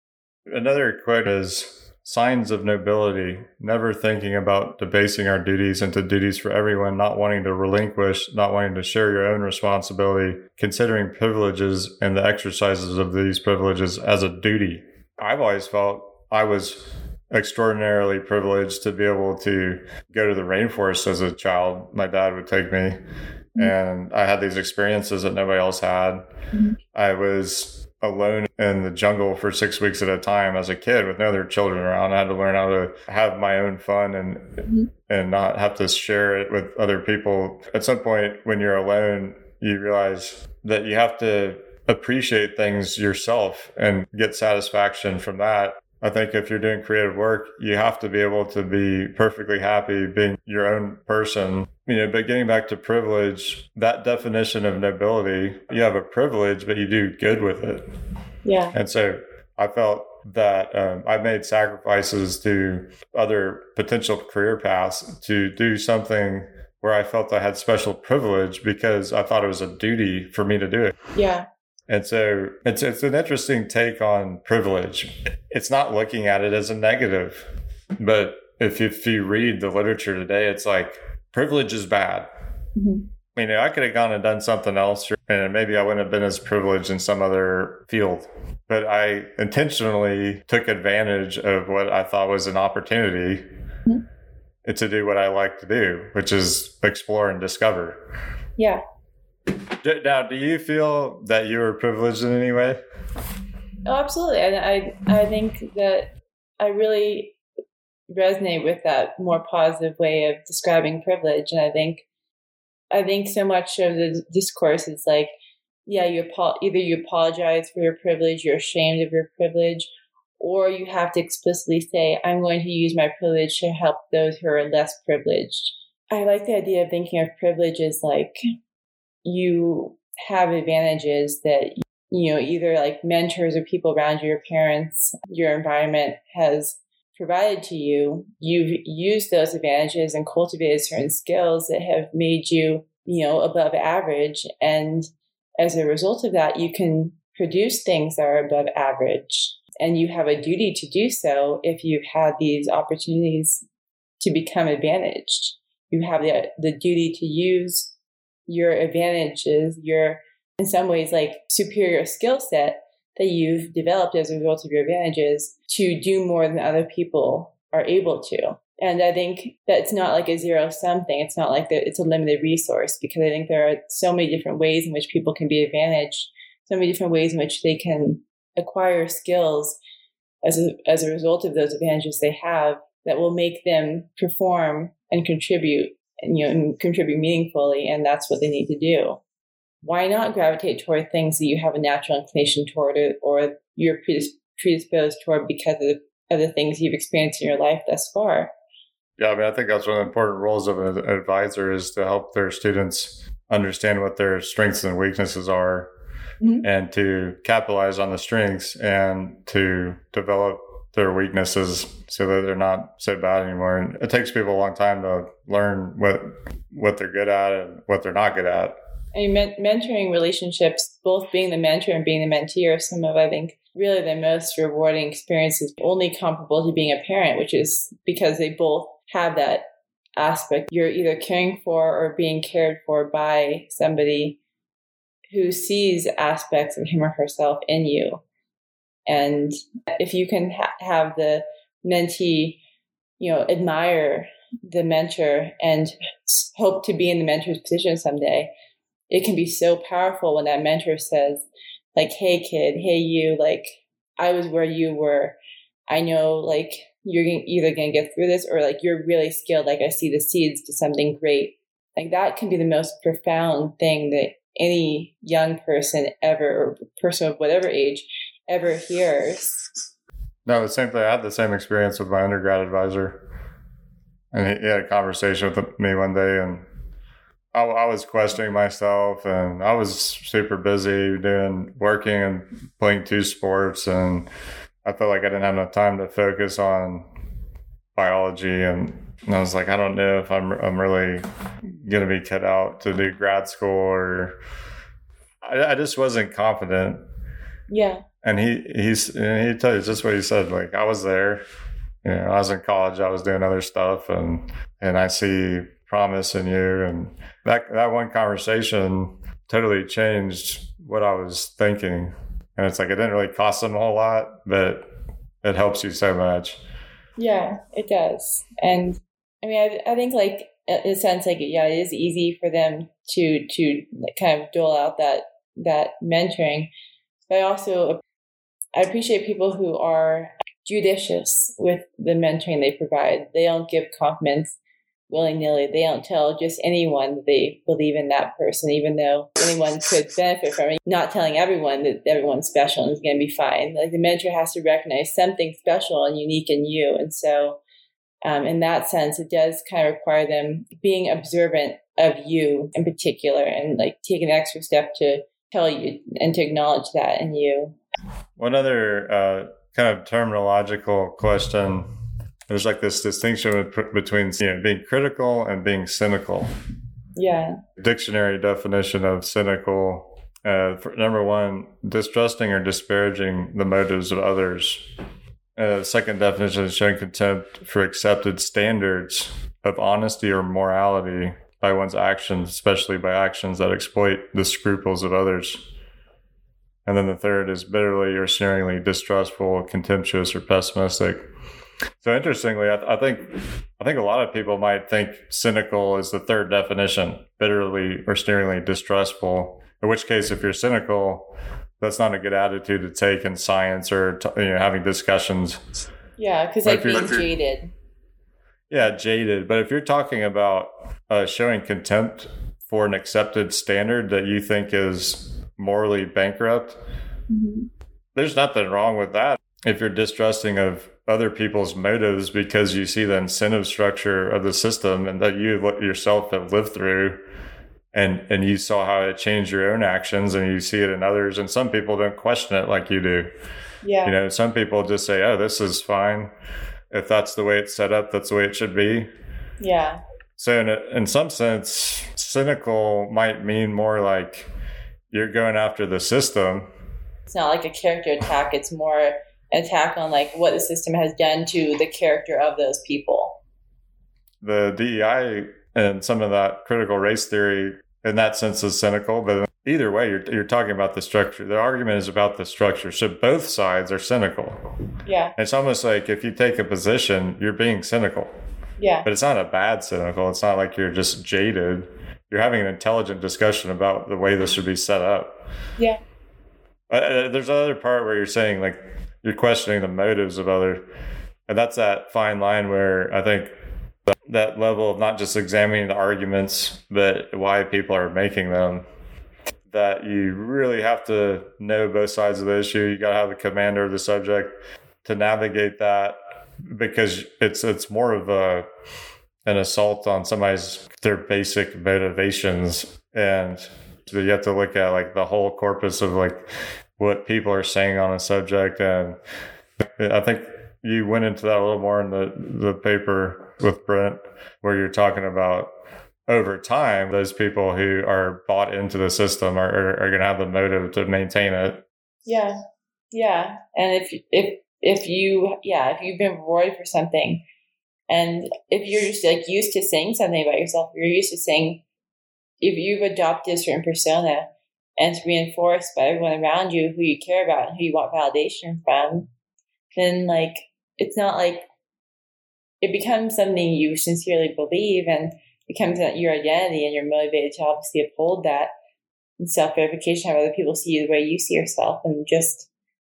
Speaker 1: Another quote is, "Signs of nobility, never thinking about debasing our duties into duties for everyone, not wanting to relinquish, not wanting to share your own responsibility, considering privileges and the exercises of these privileges as a duty." I've always felt I was extraordinarily privileged to be able to go to the rainforest as a child. My dad would take me, and I had these experiences that nobody else had. Mm-hmm. I was alone in the jungle for 6 weeks at a time as a kid with no other children around. I had to learn how to have my own fun and not have to share it with other people. At some point when you're alone, you realize that you have to appreciate things yourself and get satisfaction from that. I think if you're doing creative work, you have to be able to be perfectly happy being your own person. But getting back to privilege, that definition of nobility, you have a privilege, but you do good with it.
Speaker 2: Yeah.
Speaker 1: And so I felt that I made sacrifices to other potential career paths to do something where I felt I had special privilege because I thought it was a duty for me to do it.
Speaker 2: Yeah.
Speaker 1: And so it's an interesting take on privilege. It's not looking at it as a negative, but if you read the literature today, it's like privilege is bad. Mm-hmm. I could have gone and done something else, and maybe I wouldn't have been as privileged in some other field. But I intentionally took advantage of what I thought was an opportunity to do what I like to do, which is explore and discover.
Speaker 2: Yeah.
Speaker 1: Now, do you feel that you were privileged in any way?
Speaker 2: Oh, absolutely. And I think that I really resonate with that more positive way of describing privilege. And I think so much of the discourse is like, yeah, either you apologize for your privilege, you're ashamed of your privilege, or you have to explicitly say, I'm going to use my privilege to help those who are less privileged. I like the idea of thinking of privilege as like you have advantages that, either like mentors or people around you, your parents, your environment has provided to you. You've used those advantages and cultivated certain skills that have made you, above average. And as a result of that, you can produce things that are above average. And you have a duty to do so if you've had these opportunities to become advantaged. You have the duty to use your advantages, your, in some ways, like superior skill set that you've developed as a result of your advantages to do more than other people are able to. And I think that it's not like a zero-sum thing. It's not like it's a limited resource, because I think there are so many different ways in which people can be advantaged, so many different ways in which they can acquire skills as a result of those advantages they have that will make them perform and contribute, and contribute meaningfully. And that's what they need to do. Why not gravitate toward things that you have a natural inclination toward, or you're predisposed toward because of the things you've experienced in your life thus far?
Speaker 1: Yeah, I mean, I think that's one of the important roles of an advisor, is to help their students understand what their strengths and weaknesses are, mm-hmm. and to capitalize on the strengths and to develop their weaknesses so that they're not so bad anymore. And it takes people a long time to learn what they're good at and what they're not good at.
Speaker 2: And mentoring relationships, both being the mentor and being the mentee, are some of, I think, really the most rewarding experiences, only comparable to being a parent, which is because they both have that aspect. You're either caring for or being cared for by somebody who sees aspects of him or herself in you. And if you can have the mentee, admire the mentor and hope to be in the mentor's position someday, it can be so powerful when that mentor says, like, hey kid, hey you, like, I was where you were. I know, like, you're either going to get through this, or like, you're really skilled. Like, I see the seeds to something great. Like, that can be the most profound thing that any young person ever, or person of whatever age, ever hears.
Speaker 1: No, the same thing. I had the same experience with my undergrad advisor. And he had a conversation with me one day, and I was questioning myself, and I was super busy working and playing 2 sports, and I felt like I didn't have enough time to focus on biology, and I was like, I don't know if I'm really going to be cut out to do grad school, or I just wasn't confident.
Speaker 2: Yeah.
Speaker 1: And he told you just what he said. Like, I was there, I was in college, I was doing other stuff, and I see promise in you. And that one conversation totally changed what I was thinking. And it's like, it didn't really cost them a whole lot, but it helps you so much.
Speaker 2: Yeah, it does. And I mean, I think, like, in a sense, like, yeah, it is easy for them to kind of dole out that mentoring. But I appreciate people who are judicious with the mentoring they provide. They don't give compliments willy-nilly. They don't tell just anyone that they believe in that person, even though anyone could benefit from it. Not telling everyone that everyone's special and is going to be fine. Like, the mentor has to recognize something special and unique in you. And so in that sense, it does kind of require them being observant of you in particular, and like take an extra step to tell you and to acknowledge that in you.
Speaker 1: One other kind of terminological question. There's like this distinction between being critical and being cynical.
Speaker 2: Yeah.
Speaker 1: Dictionary definition of cynical. Number 1, distrusting or disparaging the motives of others. Second definition is showing contempt for accepted standards of honesty or morality by one's actions, especially by actions that exploit the scruples of others. And then the third is bitterly or sneeringly distrustful, contemptuous, or pessimistic. So interestingly, I think a lot of people might think cynical is the third definition, bitterly or sneeringly distrustful. In which case, if you're cynical, that's not a good attitude to take in science or having discussions.
Speaker 2: Yeah, because like being jaded.
Speaker 1: Yeah, jaded. But if you're talking about showing contempt for an accepted standard that you think is morally bankrupt, there's nothing wrong with that. If you're distrusting of other people's motives because you see the incentive structure of the system and that you yourself have lived through, and you saw how it changed your own actions, and you see it in others, and some people don't question it like you do.
Speaker 2: Yeah.
Speaker 1: Some people just say, oh, this is fine. If that's the way it's set up, that's the way it should be.
Speaker 2: Yeah.
Speaker 1: So in some sense, cynical might mean more like you're going after the system.
Speaker 2: It's not like a character attack. It's more an attack on like what the system has done to the character of those people.
Speaker 1: The DEI and some of that critical race theory in that sense is cynical, but either way, you're talking about the structure. The argument is about the structure. So both sides are cynical.
Speaker 2: Yeah.
Speaker 1: It's almost like if you take a position, you're being cynical.
Speaker 2: Yeah.
Speaker 1: But it's not a bad cynical. It's not like you're just jaded. You're having an intelligent discussion about the way this should be set up.
Speaker 2: Yeah.
Speaker 1: There's another part where you're saying like you're questioning the motives of others. And that's that fine line where I think that level of not just examining the arguments, but why people are making them, that you really have to know both sides of the issue. You got to have the commander of the subject to navigate that, because it's more of an assault on their basic motivations. And so you have to look at like the whole corpus of like what people are saying on a subject. And I think you went into that a little more in the paper with Brent, where you're talking about over time, those people who are bought into the system are going to have the motive to maintain it.
Speaker 2: Yeah. Yeah. And if you've been rewarded for something, and if you're just like used to saying something about yourself, you're used to saying, if you've adopted a certain persona and it's reinforced by everyone around you who you care about and who you want validation from, then like, it's not like it becomes something you sincerely believe and becomes your identity, and you're motivated to obviously uphold that, and self-verification of other people see you the way you see yourself. And just,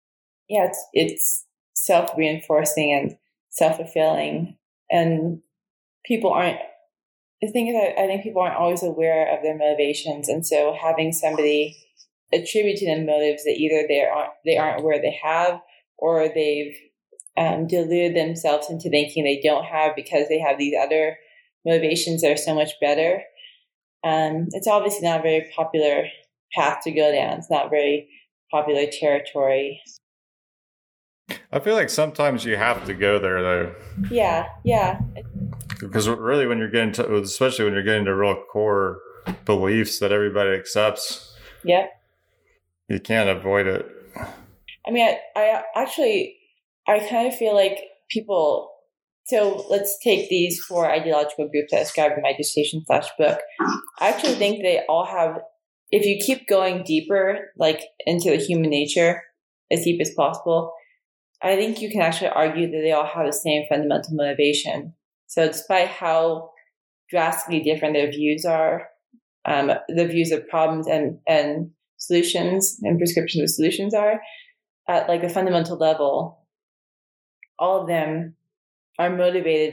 Speaker 2: it's self-reinforcing and self-fulfilling. And the thing is, I think people aren't always aware of their motivations. And so having somebody attribute to them motives that either they aren't aware they have, or they've deluded themselves into thinking they don't have because they have these other motivations that are so much better. It's obviously not a very popular path to go down. It's not very popular territory.
Speaker 1: I feel like sometimes you have to go there, though.
Speaker 2: Yeah.
Speaker 1: Because really, especially when you're getting to real core beliefs that everybody accepts, you can't avoid it.
Speaker 2: I mean, I kind of feel like people. So let's take these 4 ideological groups I described in my dissertation / book. I actually think they all have, if you keep going deeper, like into the human nature, as deep as possible, I think you can actually argue that they all have the same fundamental motivation. So despite how drastically different their views are, the views of problems and solutions and prescriptions of solutions are, at like a fundamental level, all of them are motivated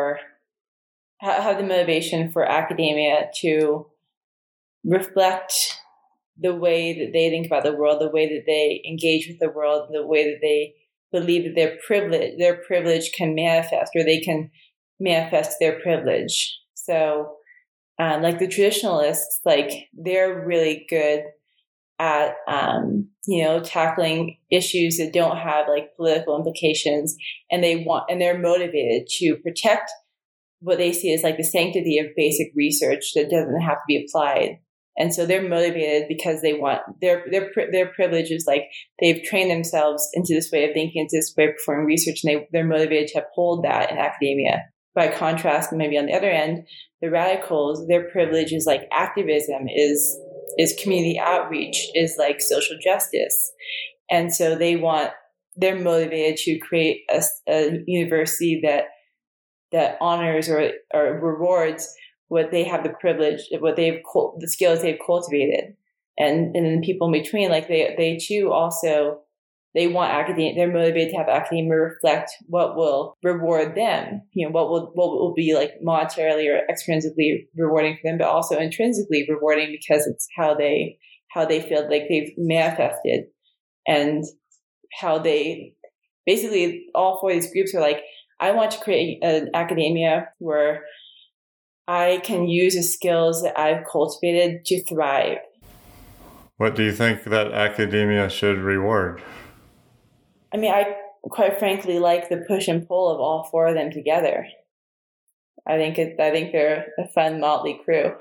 Speaker 2: have the motivation for academia to reflect the way that they think about the world, the way that they engage with the world, the way that they believe that their privilege can manifest, or they can manifest their privilege. So, like the traditionalists, like they're really good at, tackling issues that don't have like political implications, and they're motivated to protect what they see as like the sanctity of basic research that doesn't have to be applied. And so they're motivated because they want their privilege is like they've trained themselves into this way of thinking, into this way of performing research, and they're motivated to uphold that in academia. By contrast, maybe on the other end, the radicals, their privilege is like activism, is community outreach, is like social justice. And so they're motivated to create a university that honors or rewards what they have the privilege, the skills they've cultivated. and then people in between, like they too also, they want academia, they're motivated to have academia reflect what will reward them, what will be like monetarily or extrinsically rewarding for them, but also intrinsically rewarding because it's how they feel like they've manifested, and how they basically, all four of these groups are like, I want to create an academia where I can use the skills that I've cultivated to thrive.
Speaker 1: What do you think that academia should reward?
Speaker 2: I mean, I quite frankly like the push and pull of all four of them together. I think they're a fun motley crew.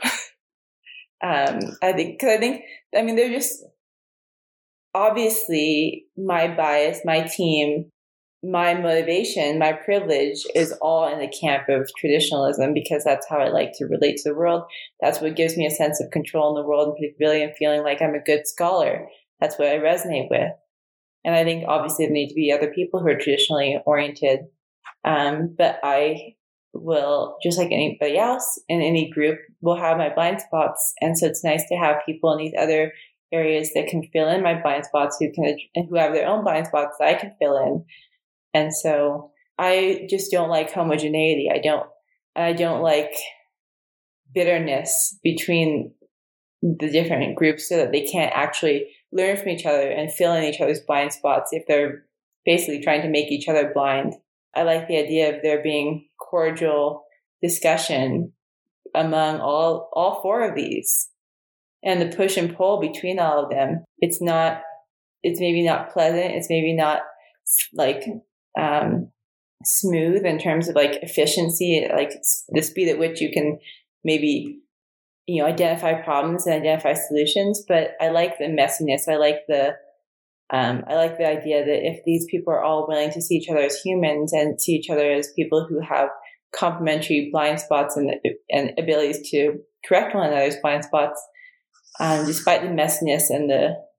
Speaker 2: They're just, obviously my bias, my team, my motivation, my privilege is all in the camp of traditionalism, because that's how I like to relate to the world. That's what gives me a sense of control in the world and predictability and feeling like I'm a good scholar. That's what I resonate with. And I think obviously there need to be other people who are traditionally oriented. But I will, just like anybody else in any group, will have my blind spots. And so it's nice to have people in these other areas that can fill in my blind spots, who have their own blind spots that I can fill in. And so I just don't like homogeneity. I don't like bitterness between the different groups, so that they can't actually learn from each other and fill in each other's blind spots if they're basically trying to make each other blind. I like the idea of there being cordial discussion among all four of these, and the push and pull between all of them. It's maybe not pleasant. It's maybe not like smooth in terms of like efficiency, like the speed at which you can maybe identify problems and identify solutions. But I like the messiness. I like the idea that if these people are all willing to see each other as humans and see each other as people who have complementary blind spots and abilities to correct one another's blind spots, despite the messiness and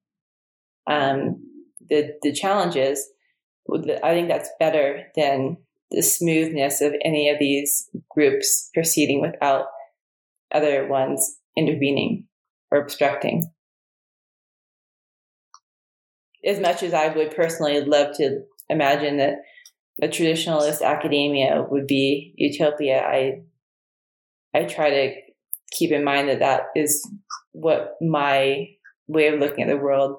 Speaker 2: the challenges, I think that's better than the smoothness of any of these groups proceeding without other ones intervening or obstructing. As much as I would personally love to imagine that a traditionalist academia would be utopia, I try to keep in mind that is what my way of looking at the world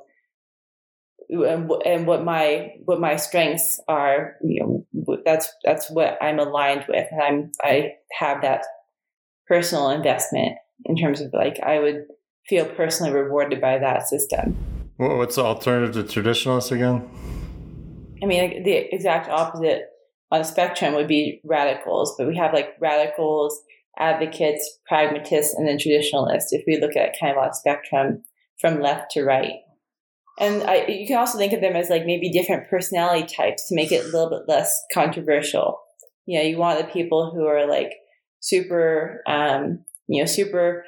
Speaker 2: and what my strengths are. That's what I'm aligned with, and I have that personal investment in terms of like I would feel personally rewarded by that system.
Speaker 1: What's the alternative to traditionalists again?
Speaker 2: I mean, like, the exact opposite on the spectrum would be radicals, but we have like radicals, advocates, pragmatists, and then traditionalists, if we look at kind of on a spectrum from left to right. And you can also think of them as like maybe different personality types to make it a little bit less controversial. You want the people who are like super, super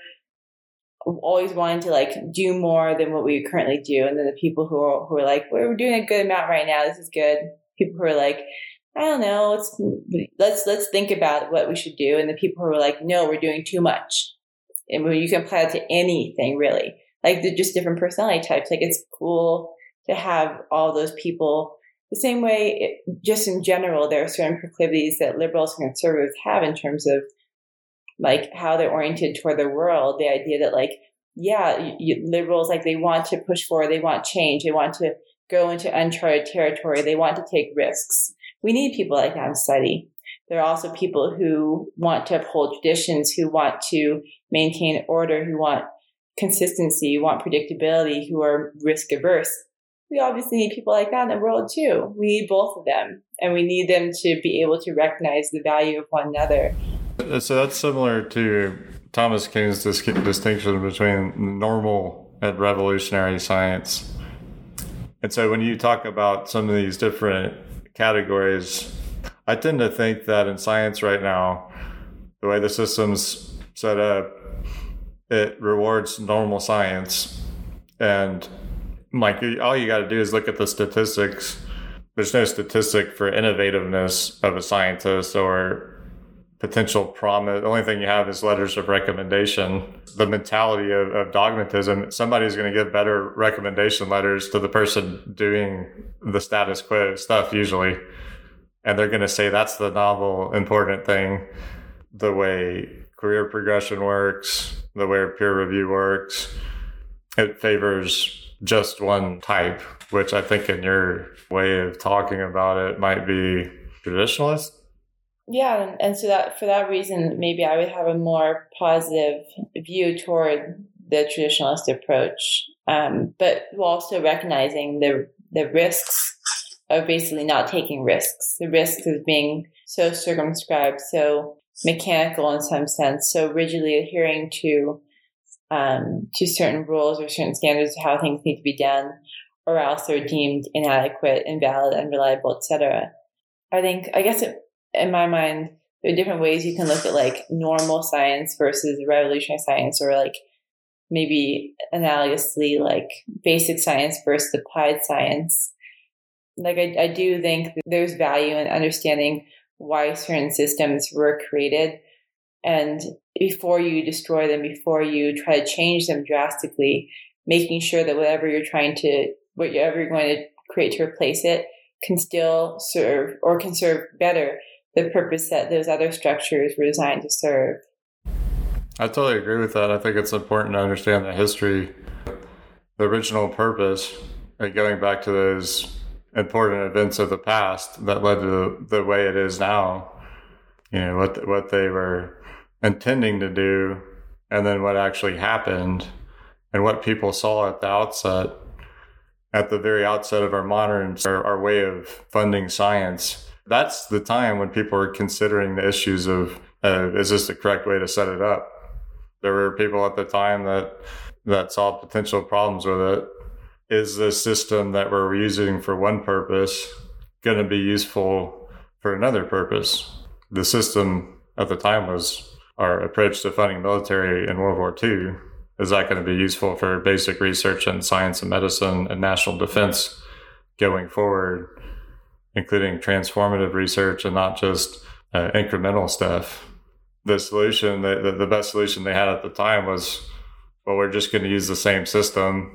Speaker 2: always wanting to like do more than what we currently do. And then the people who are like, we're doing a good amount right now. This is good. People who are like, I don't know, let's think about what we should do. And the people who are like, no, we're doing too much. And you can apply it to anything really. Like they're just different personality types. Like it's cool to have all those people the same way. Just in general, there are certain proclivities that liberals and conservatives have in terms of like how they're oriented toward the world. The idea that like, liberals, like they want to push forward, they want change, they want to go into uncharted territory, they want to take risks. We need people like that in society. There are also people who want to uphold traditions, who want to maintain order, who want consistency, who want predictability, who are risk averse. We obviously need people like that in the world too. We need both of them, and we need them to be able to recognize the value of one another.
Speaker 1: So that's similar to Thomas Kuhn's distinction between normal and revolutionary science. And so when you talk about some of these different categories, I tend to think that in science right now, the way the system's set up, it rewards normal science. And like all you got to do is look at the statistics. There's no statistic for innovativeness of a scientist or potential promise. The only thing you have is letters of recommendation. The mentality of dogmatism, somebody's going to give better recommendation letters to the person doing the status quo stuff usually. And they're going to say that's the novel, important thing. The way career progression works, the way peer review works, it favors just one type, which I think in your way of talking about it might be traditionalist.
Speaker 2: Yeah, and so that for that reason, maybe I would have a more positive view toward the traditionalist approach, but also recognizing the risks of basically not taking risks, the risks of being so circumscribed, so mechanical in some sense, so rigidly adhering to certain rules or certain standards of how things need to be done, or else they're deemed inadequate, invalid, unreliable, etc. I guess in my mind, there are different ways you can look at like normal science versus revolutionary science, or like maybe analogously like basic science versus applied science. Like I do think that there's value in understanding why certain systems were created, and before you destroy them, before you try to change them drastically, making sure that whatever you're going to create to replace it can still serve or can serve better the purpose that those other structures were designed to serve.
Speaker 1: I totally agree with that. I think it's important to understand the history, the original purpose, and going back to those important events of the past that led to the way it is now. You know, what they were intending to do, and then what actually happened, and what people saw at the very outset of our way of funding science. That's the time when people were considering the issues of, is this the correct way to set it up? There were people at the time that saw potential problems with it. Is the system that we're using for one purpose going to be useful for another purpose? The system at the time was our approach to funding military in World War II. Is that going to be useful for basic research in science and medicine and national defense going forward, including transformative research and not just incremental stuff? The solution, the best solution they had at the time was, well, we're just going to use the same system.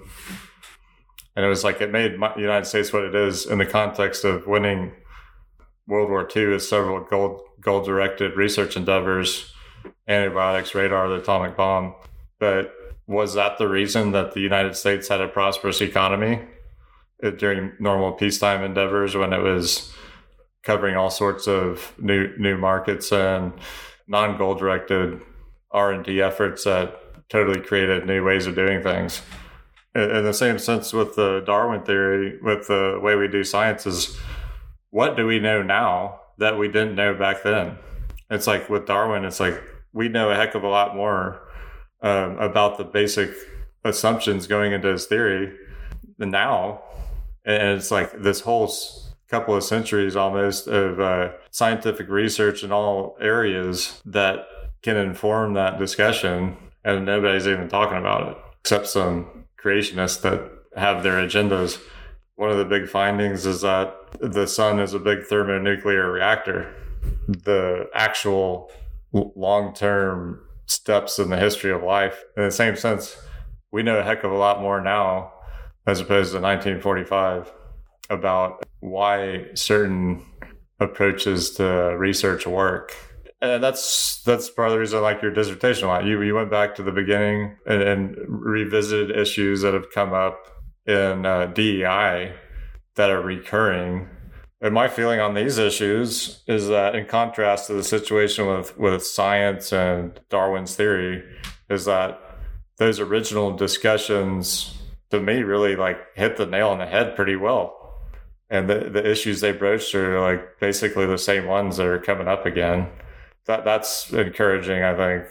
Speaker 1: And it was like it made the United States what it is in the context of winning World War II with several goal-directed research endeavors, antibiotics, radar, the atomic bomb. But was that the reason that the United States had a prosperous economy during normal peacetime endeavors, when it was covering all sorts of new markets and non-goal-directed R&D efforts that totally created new ways of doing things? In the same sense with the Darwin theory, with the way we do science, is what do we know now that we didn't know back then? It's like with Darwin, it's like we know a heck of a lot more about the basic assumptions going into his theory than now. And it's like this whole couple of centuries almost of scientific research in all areas that can inform that discussion, and nobody's even talking about it except some creationists that have their agendas. One of the big findings is that the sun is a big thermonuclear reactor. The actual long-term steps in the history of life, in the same sense, we know a heck of a lot more now as opposed to 1945 about why certain approaches to research work. And that's part of the reason I like your dissertation a lot. You went back to the beginning and revisited issues that have come up in DEI that are recurring. And my feeling on these issues is that, in contrast to the situation with science and Darwin's theory, is that those original discussions, to me, really like hit the nail on the head pretty well. And the issues they broached are like basically the same ones that are coming up again. That's encouraging, I think.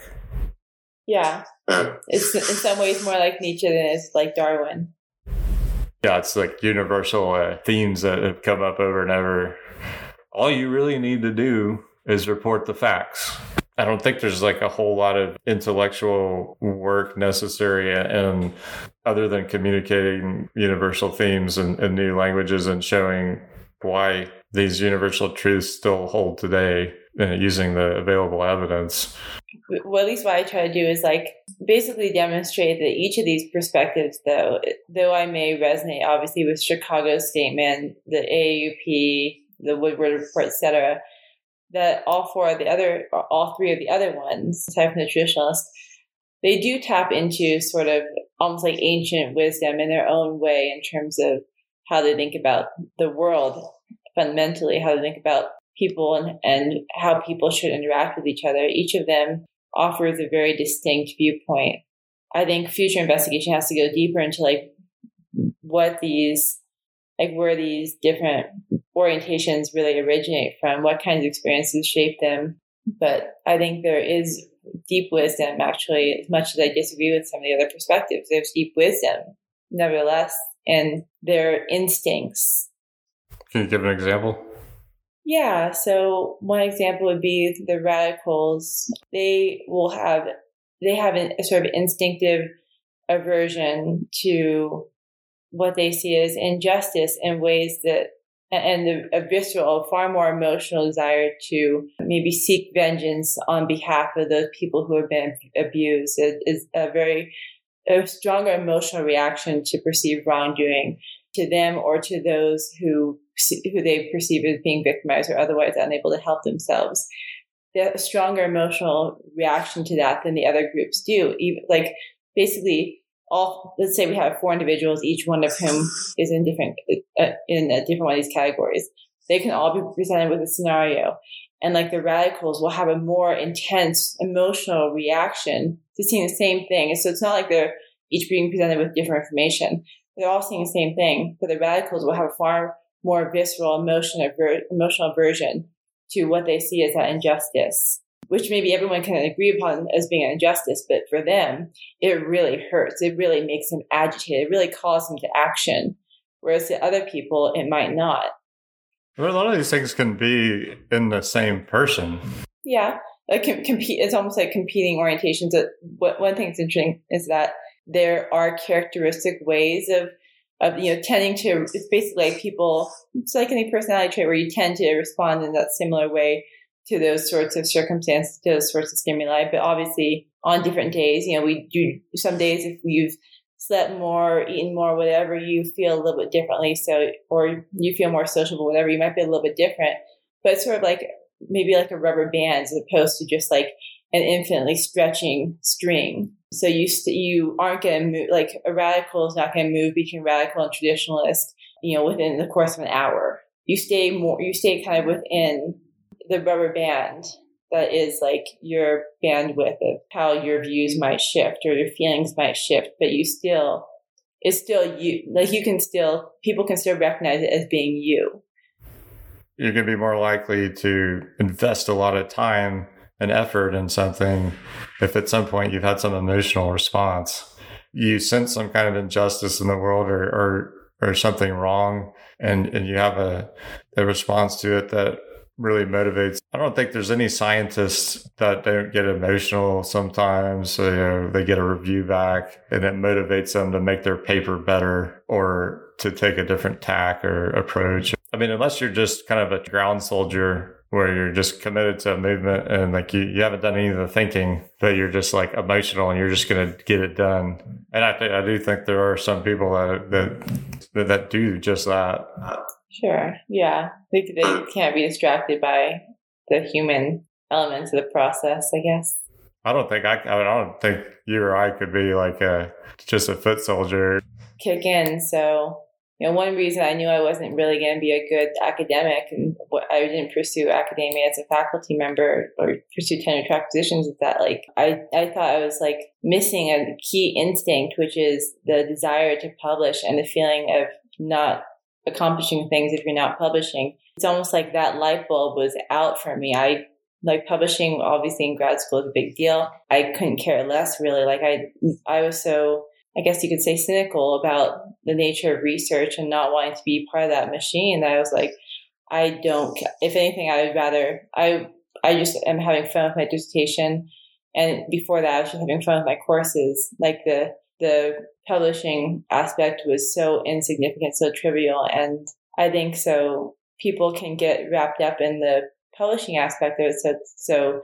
Speaker 2: Yeah. It's in some ways more like Nietzsche than it's like Darwin.
Speaker 1: Yeah, it's like universal themes that have come up over and over. All you really need to do is report the facts. I don't think there's like a whole lot of intellectual work necessary, and other than communicating universal themes and new languages and showing why these universal truths still hold today. using the available evidence.
Speaker 2: Well, at least what I try to do is like basically demonstrate that each of these perspectives, though I may resonate obviously with Chicago's statement, the AAUP, the Woodward Report, etc., that all three of the other ones, aside from the traditionalists, they do tap into sort of almost like ancient wisdom in their own way in terms of how they think about the world, fundamentally, how they think about people and how people should interact with each other. Each of them offers a very distinct viewpoint. I think future investigation has to go deeper into like where these different orientations really originate from, what kinds of experiences shape them. But I think there is deep wisdom, actually, as much as I disagree with some of the other perspectives, there's deep wisdom, nevertheless, in their instincts.
Speaker 1: Can you give an example?
Speaker 2: Yeah, so one example would be the radicals. They have a sort of instinctive aversion to what they see as injustice in ways that, and a visceral, far more emotional desire to maybe seek vengeance on behalf of those people who have been abused. It is a stronger emotional reaction to perceived wrongdoing to them or to those who they perceive as being victimized or otherwise unable to help themselves. They have a stronger emotional reaction to that than the other groups do. Even like basically let's say we have 4 individuals, each one of whom is in a different one of these categories. They can all be presented with a scenario. And like the radicals will have a more intense emotional reaction to seeing the same thing. And so it's not like they're each being presented with different information. They're all seeing the same thing, but the radicals will have a far more visceral emotional aversion to what they see as that injustice, which maybe everyone can agree upon as being an injustice, but for them, it really hurts. It really makes them agitated. It really calls them to action, whereas to other people, it might not.
Speaker 1: Well, a lot of these things can be in the same person.
Speaker 2: Yeah, like compete. It's almost like competing orientations. One thing that's interesting is that there are characteristic ways of tending to. It's basically like people. It's like any personality trait where you tend to respond in that similar way to those sorts of circumstances, to those sorts of stimuli. But obviously, on different days, we do some days if you've slept more, eaten more, whatever, you feel a little bit differently. So, or you feel more sociable, whatever, you might be a little bit different. But it's sort of like maybe like a rubber band as opposed to just like an infinitely stretching string. So you aren't going to move, like a radical is not going to move between radical and traditionalist, within the course of an hour. You stay kind of within the rubber band that is like your bandwidth of how your views might shift or your feelings might shift, but it's still you. Like people can still recognize it as being you.
Speaker 1: You're going to be more likely to invest a lot of time and effort in something if at some point you've had some emotional response. You sense some kind of injustice in the world or something wrong, and you have a response to it that really motivates. I don't think there's any scientists that don't get emotional sometimes. They get a review back and it motivates them to make their paper better or to take a different tack or approach. I mean, unless you're just kind of a ground soldier where you're just committed to a movement and like you haven't done any of the thinking, but you're just like emotional and you're just going to get it done. And I do think there are some people that do just that.
Speaker 2: Sure. Yeah. They can't be distracted by the human elements of the process, I guess.
Speaker 1: I don't think you or I could be like just a foot soldier.
Speaker 2: Kick in. So, one reason I knew I wasn't really going to be a good academic and I didn't pursue academia as a faculty member or pursue tenure track positions is that like, I thought I was like missing a key instinct, which is the desire to publish and the feeling of not accomplishing things if you're not publishing. It's almost like that light bulb was out for me. I like publishing, obviously in grad school is a big deal. I couldn't care less really. Like I was so, I guess you could say, cynical about the nature of research and not wanting to be part of that machine that I was like, if anything, I would rather, I just am having fun with my dissertation. And before that, I was just having fun with my courses. Like the publishing aspect was so insignificant, so trivial. And I think so people can get wrapped up in the publishing aspect of it. So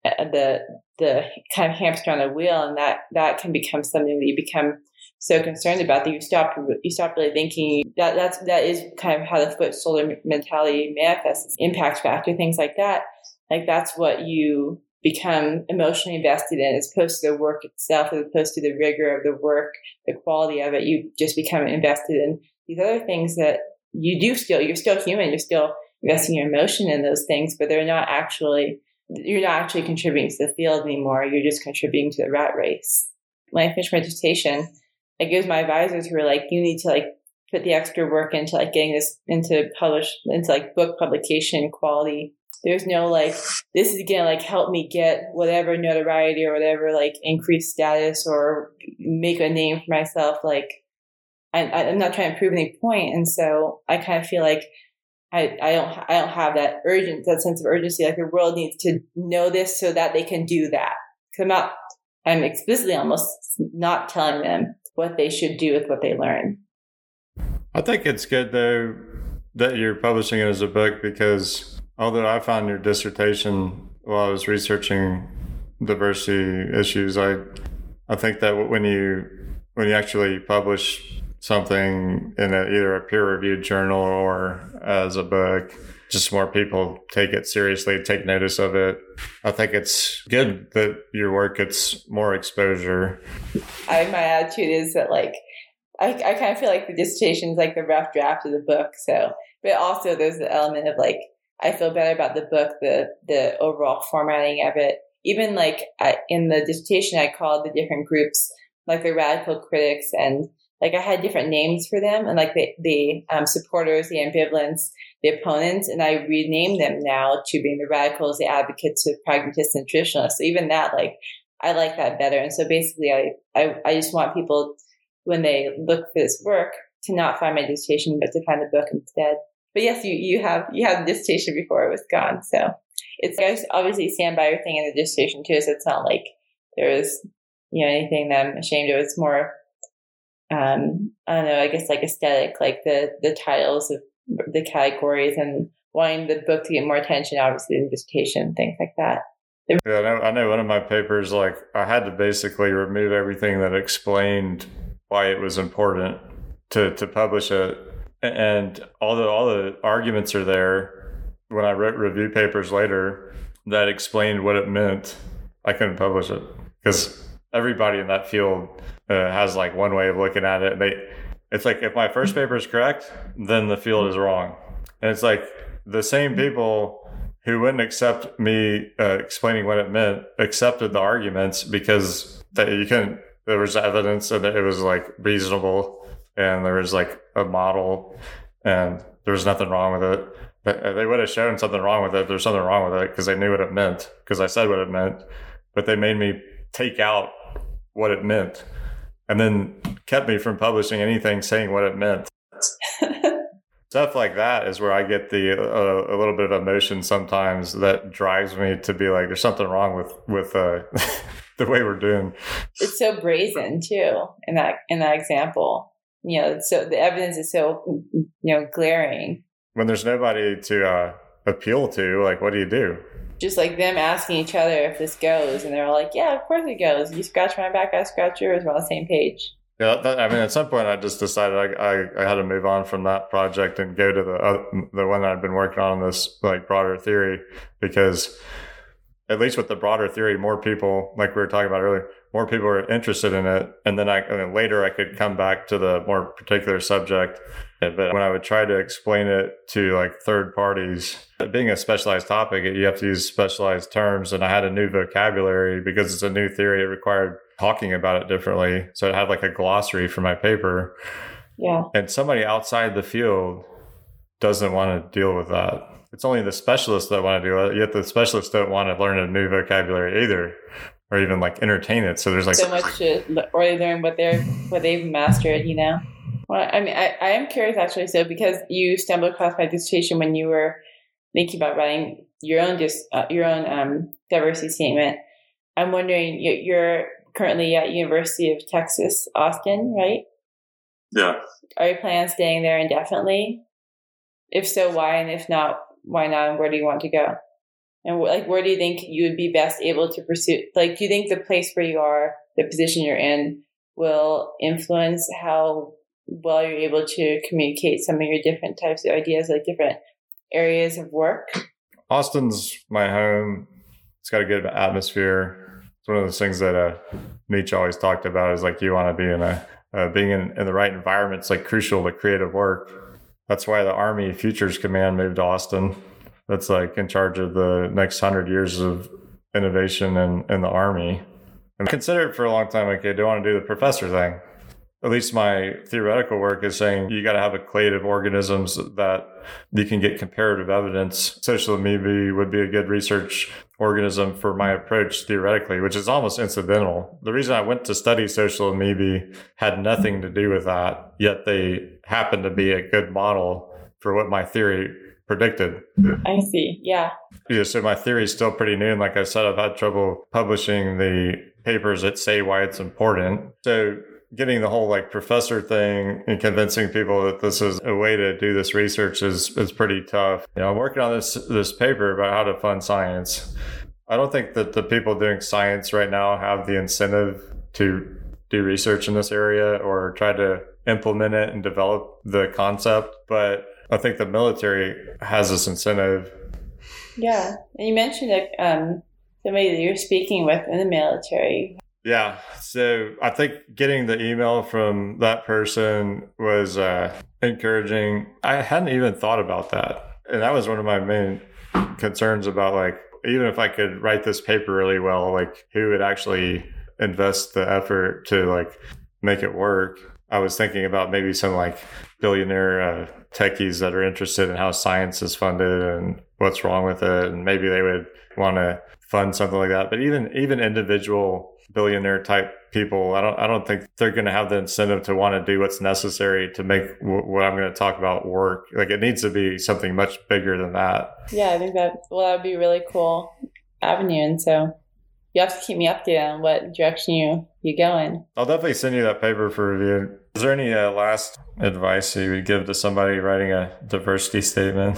Speaker 2: the kind of hamster on the wheel, and that can become something that you become so concerned about that you stop really thinking that is kind of how the foot soldier mentality manifests, impact factor, things like that. Like that's what you become emotionally invested in, as opposed to the work itself, as opposed to the rigor of the work, the quality of it. You just become invested in these other things that you're still human. You're still investing your emotion in those things, but you're not actually contributing to the field anymore. You're just contributing to the rat race. When I finished my dissertation, it was my advisors who were like, you need to like put the extra work into like getting this into like book publication quality. There's no like, this is going to like help me get whatever notoriety or whatever like increased status or make a name for myself. Like I'm not trying to prove any point. And so I kind of feel like I don't have that sense of urgency. Like the world needs to know this so that they can do that. Cause I'm explicitly almost not telling them what they should do with what they learn.
Speaker 1: I think it's good though that you're publishing it as a book, because although I found your dissertation while I was researching diversity issues, I think that when you actually publish something in either a peer-reviewed journal or as a book, just more people take it seriously, take notice of it. I think it's good that your work gets more exposure.
Speaker 2: My attitude is that like, I kind of feel like the dissertation is like the rough draft of the book. So, but also there's the element of like, I feel better about the book, the overall formatting of it. Even like in the dissertation, I called the different groups like the radical critics, and like I had different names for them, and like the supporters, the ambivalents, the opponents, and I renamed them now to being the radicals, the advocates, the pragmatists, and traditionalists. So even that, like I like that better. And so basically, I just want people when they look for this work to not find my dissertation, but to find the book instead. But yes, you have the dissertation before it was gone. So it's guys obviously stand by your thing in the dissertation too. So it's not like there is anything that I'm ashamed of. It's more I don't know, I guess like aesthetic, like the titles of the categories and wanting the book to get more attention, obviously in dissertation, things like that.
Speaker 1: Yeah, I know one of my papers, like I had to basically remove everything that explained why it was important to publish it. And all the arguments are there, when I wrote review papers later that explained what it meant, I couldn't publish it because everybody in that field has like one way of looking at it. It's like if my first paper is correct, then the field is wrong. And it's like the same people who wouldn't accept me explaining what it meant accepted the arguments because there was evidence and it was like reasonable. And there was like a model and there was nothing wrong with it. They would have shown something wrong with it. There's something wrong with it because they knew what it meant, because I said what it meant, but they made me take out what it meant and then kept me from publishing anything saying what it meant. Stuff like that is where I get a little bit of emotion sometimes that drives me to be like, there's something wrong with the way we're doing.
Speaker 2: It's so brazen too in that example. So the evidence is so, glaring.
Speaker 1: When there's nobody to appeal to, like, what do you do?
Speaker 2: Just like them asking each other if this goes, and they're all like, yeah, of course it goes. You scratch my back, I scratch yours. We're on the same page.
Speaker 1: Yeah, at some point I just decided I had to move on from that project and go to the one that I've been working on, this like broader theory, because at least with the broader theory, more people, like we were talking about earlier, more people are interested in it. And then later I could come back to the more particular subject. But when I would try to explain it to like third parties, being a specialized topic, you have to use specialized terms. And I had a new vocabulary because it's a new theory. It required talking about it differently. So I had like a glossary for my paper.
Speaker 2: Yeah.
Speaker 1: And somebody outside the field doesn't want to deal with that. It's only the specialists that want to do it, yet the specialists don't want to learn a new vocabulary either, or even like entertain it. So there's like
Speaker 2: so much to already learn what they've mastered, Well, I mean, I am curious actually. So because you stumbled across my dissertation when you were thinking about writing your own diversity statement, I'm wondering, you're currently at University of Texas, Austin, right?
Speaker 3: Yeah.
Speaker 2: Are you planning on staying there indefinitely? If so, why? And if not, why not? And where do you want to go? And like, where do you think you would be best able to pursue? Like, do you think the place where you are, the position you're in, will influence how well you're able to communicate some of your different types of ideas, like different areas of work?
Speaker 1: Austin's my home. It's got a good atmosphere. It's one of those things that Nietzsche always talked about, is like, you want to be in being in the right environment. It's like crucial to creative work. That's why the Army Futures Command moved to Austin. That's like in charge of the next 100 years of innovation in the Army. And I considered it for a long time, like, I do want to do the professor thing. At least my theoretical work is saying you got to have a clade of organisms that you can get comparative evidence. Social amoeba would be a good research organism for my approach theoretically, which is almost incidental. The reason I went to study social amoeba had nothing to do with that, yet they happen to be a good model for what my theory predicted.
Speaker 2: I see. Yeah.
Speaker 1: So my theory is still pretty new. And like I said, I've had trouble publishing the papers that say why it's important. So getting the whole like professor thing and convincing people that this is a way to do this research is pretty tough. I'm working on this paper about how to fund science. I don't think that the people doing science right now have the incentive to do research in this area or try to implement it and develop the concept, but I think the military has this incentive.
Speaker 2: Yeah. And you mentioned somebody that you're speaking with in the military.
Speaker 1: Yeah. So I think getting the email from that person was encouraging. I hadn't even thought about that. And that was one of my main concerns about, like, even if I could write this paper really well, like, who would actually invest the effort to like make it work? I was thinking about maybe some like billionaire techies that are interested in how science is funded and what's wrong with it. And maybe they would want to fund something like that. But even individual billionaire type people, I don't think they're going to have the incentive to want to do what's necessary to make what I'm going to talk about work. Like, it needs to be something much bigger than that.
Speaker 2: Yeah, I think that would be a really cool avenue. And so you have to keep me updated on what direction you go in. I'll
Speaker 1: definitely send you that paper for review. Is there any last advice you would give to somebody writing a diversity statement?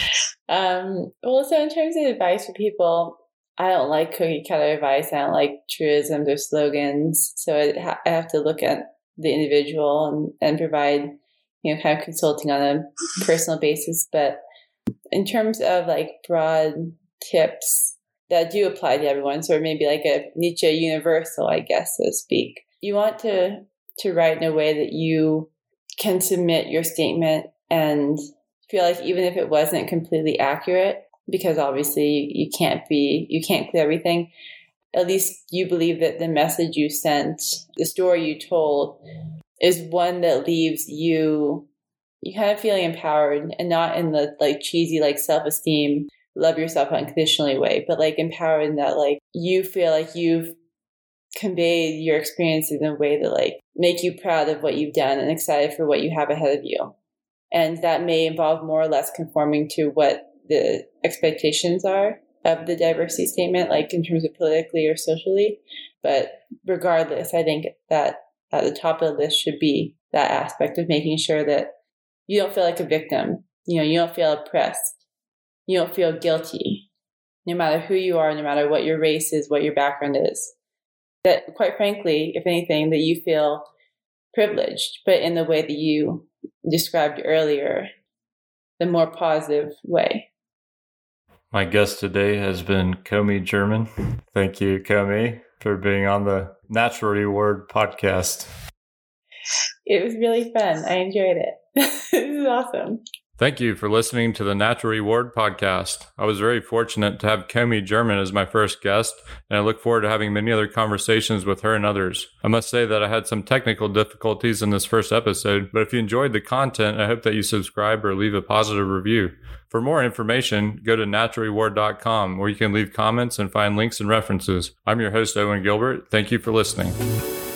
Speaker 2: Well, so in terms of advice for people, I don't like cookie cutter advice. I don't like truisms or slogans. So I have to look at the individual and provide, kind of consulting on a personal basis. But in terms of like broad tips that do apply to everyone, so maybe like a Nietzsche universal, I guess, so to speak, you want to write in a way that you can submit your statement and feel like even if it wasn't completely accurate, because obviously you can't clear everything, at least you believe that the message you sent, the story you told, is one that leaves you kind of feeling empowered, and not in the like cheesy like self-esteem, love yourself unconditionally way, but like empowered in that like you feel like you've conveyed your experiences in a way that like make you proud of what you've done and excited for what you have ahead of you. And that may involve more or less conforming to what the expectations are of the diversity statement, like in terms of politically or socially. But regardless, I think that at the top of the list should be that aspect of making sure that you don't feel like a victim. You don't feel oppressed. You don't feel guilty, no matter who you are, no matter what your race is, what your background is. That, quite frankly, if anything, that you feel privileged, but in the way that you described earlier, the more positive way.
Speaker 1: My guest today has been Comey German. Thank you, Comey, for being on the Natural Reward podcast.
Speaker 2: It was really fun. I enjoyed it. This is awesome.
Speaker 1: Thank you for listening to the Natural Reward podcast. I was very fortunate to have Comey German as my first guest, and I look forward to having many other conversations with her and others. I must say that I had some technical difficulties in this first episode, but if you enjoyed the content, I hope that you subscribe or leave a positive review. For more information, go to naturalreward.com, where you can leave comments and find links and references. I'm your host, Owen Gilbert. Thank you for listening.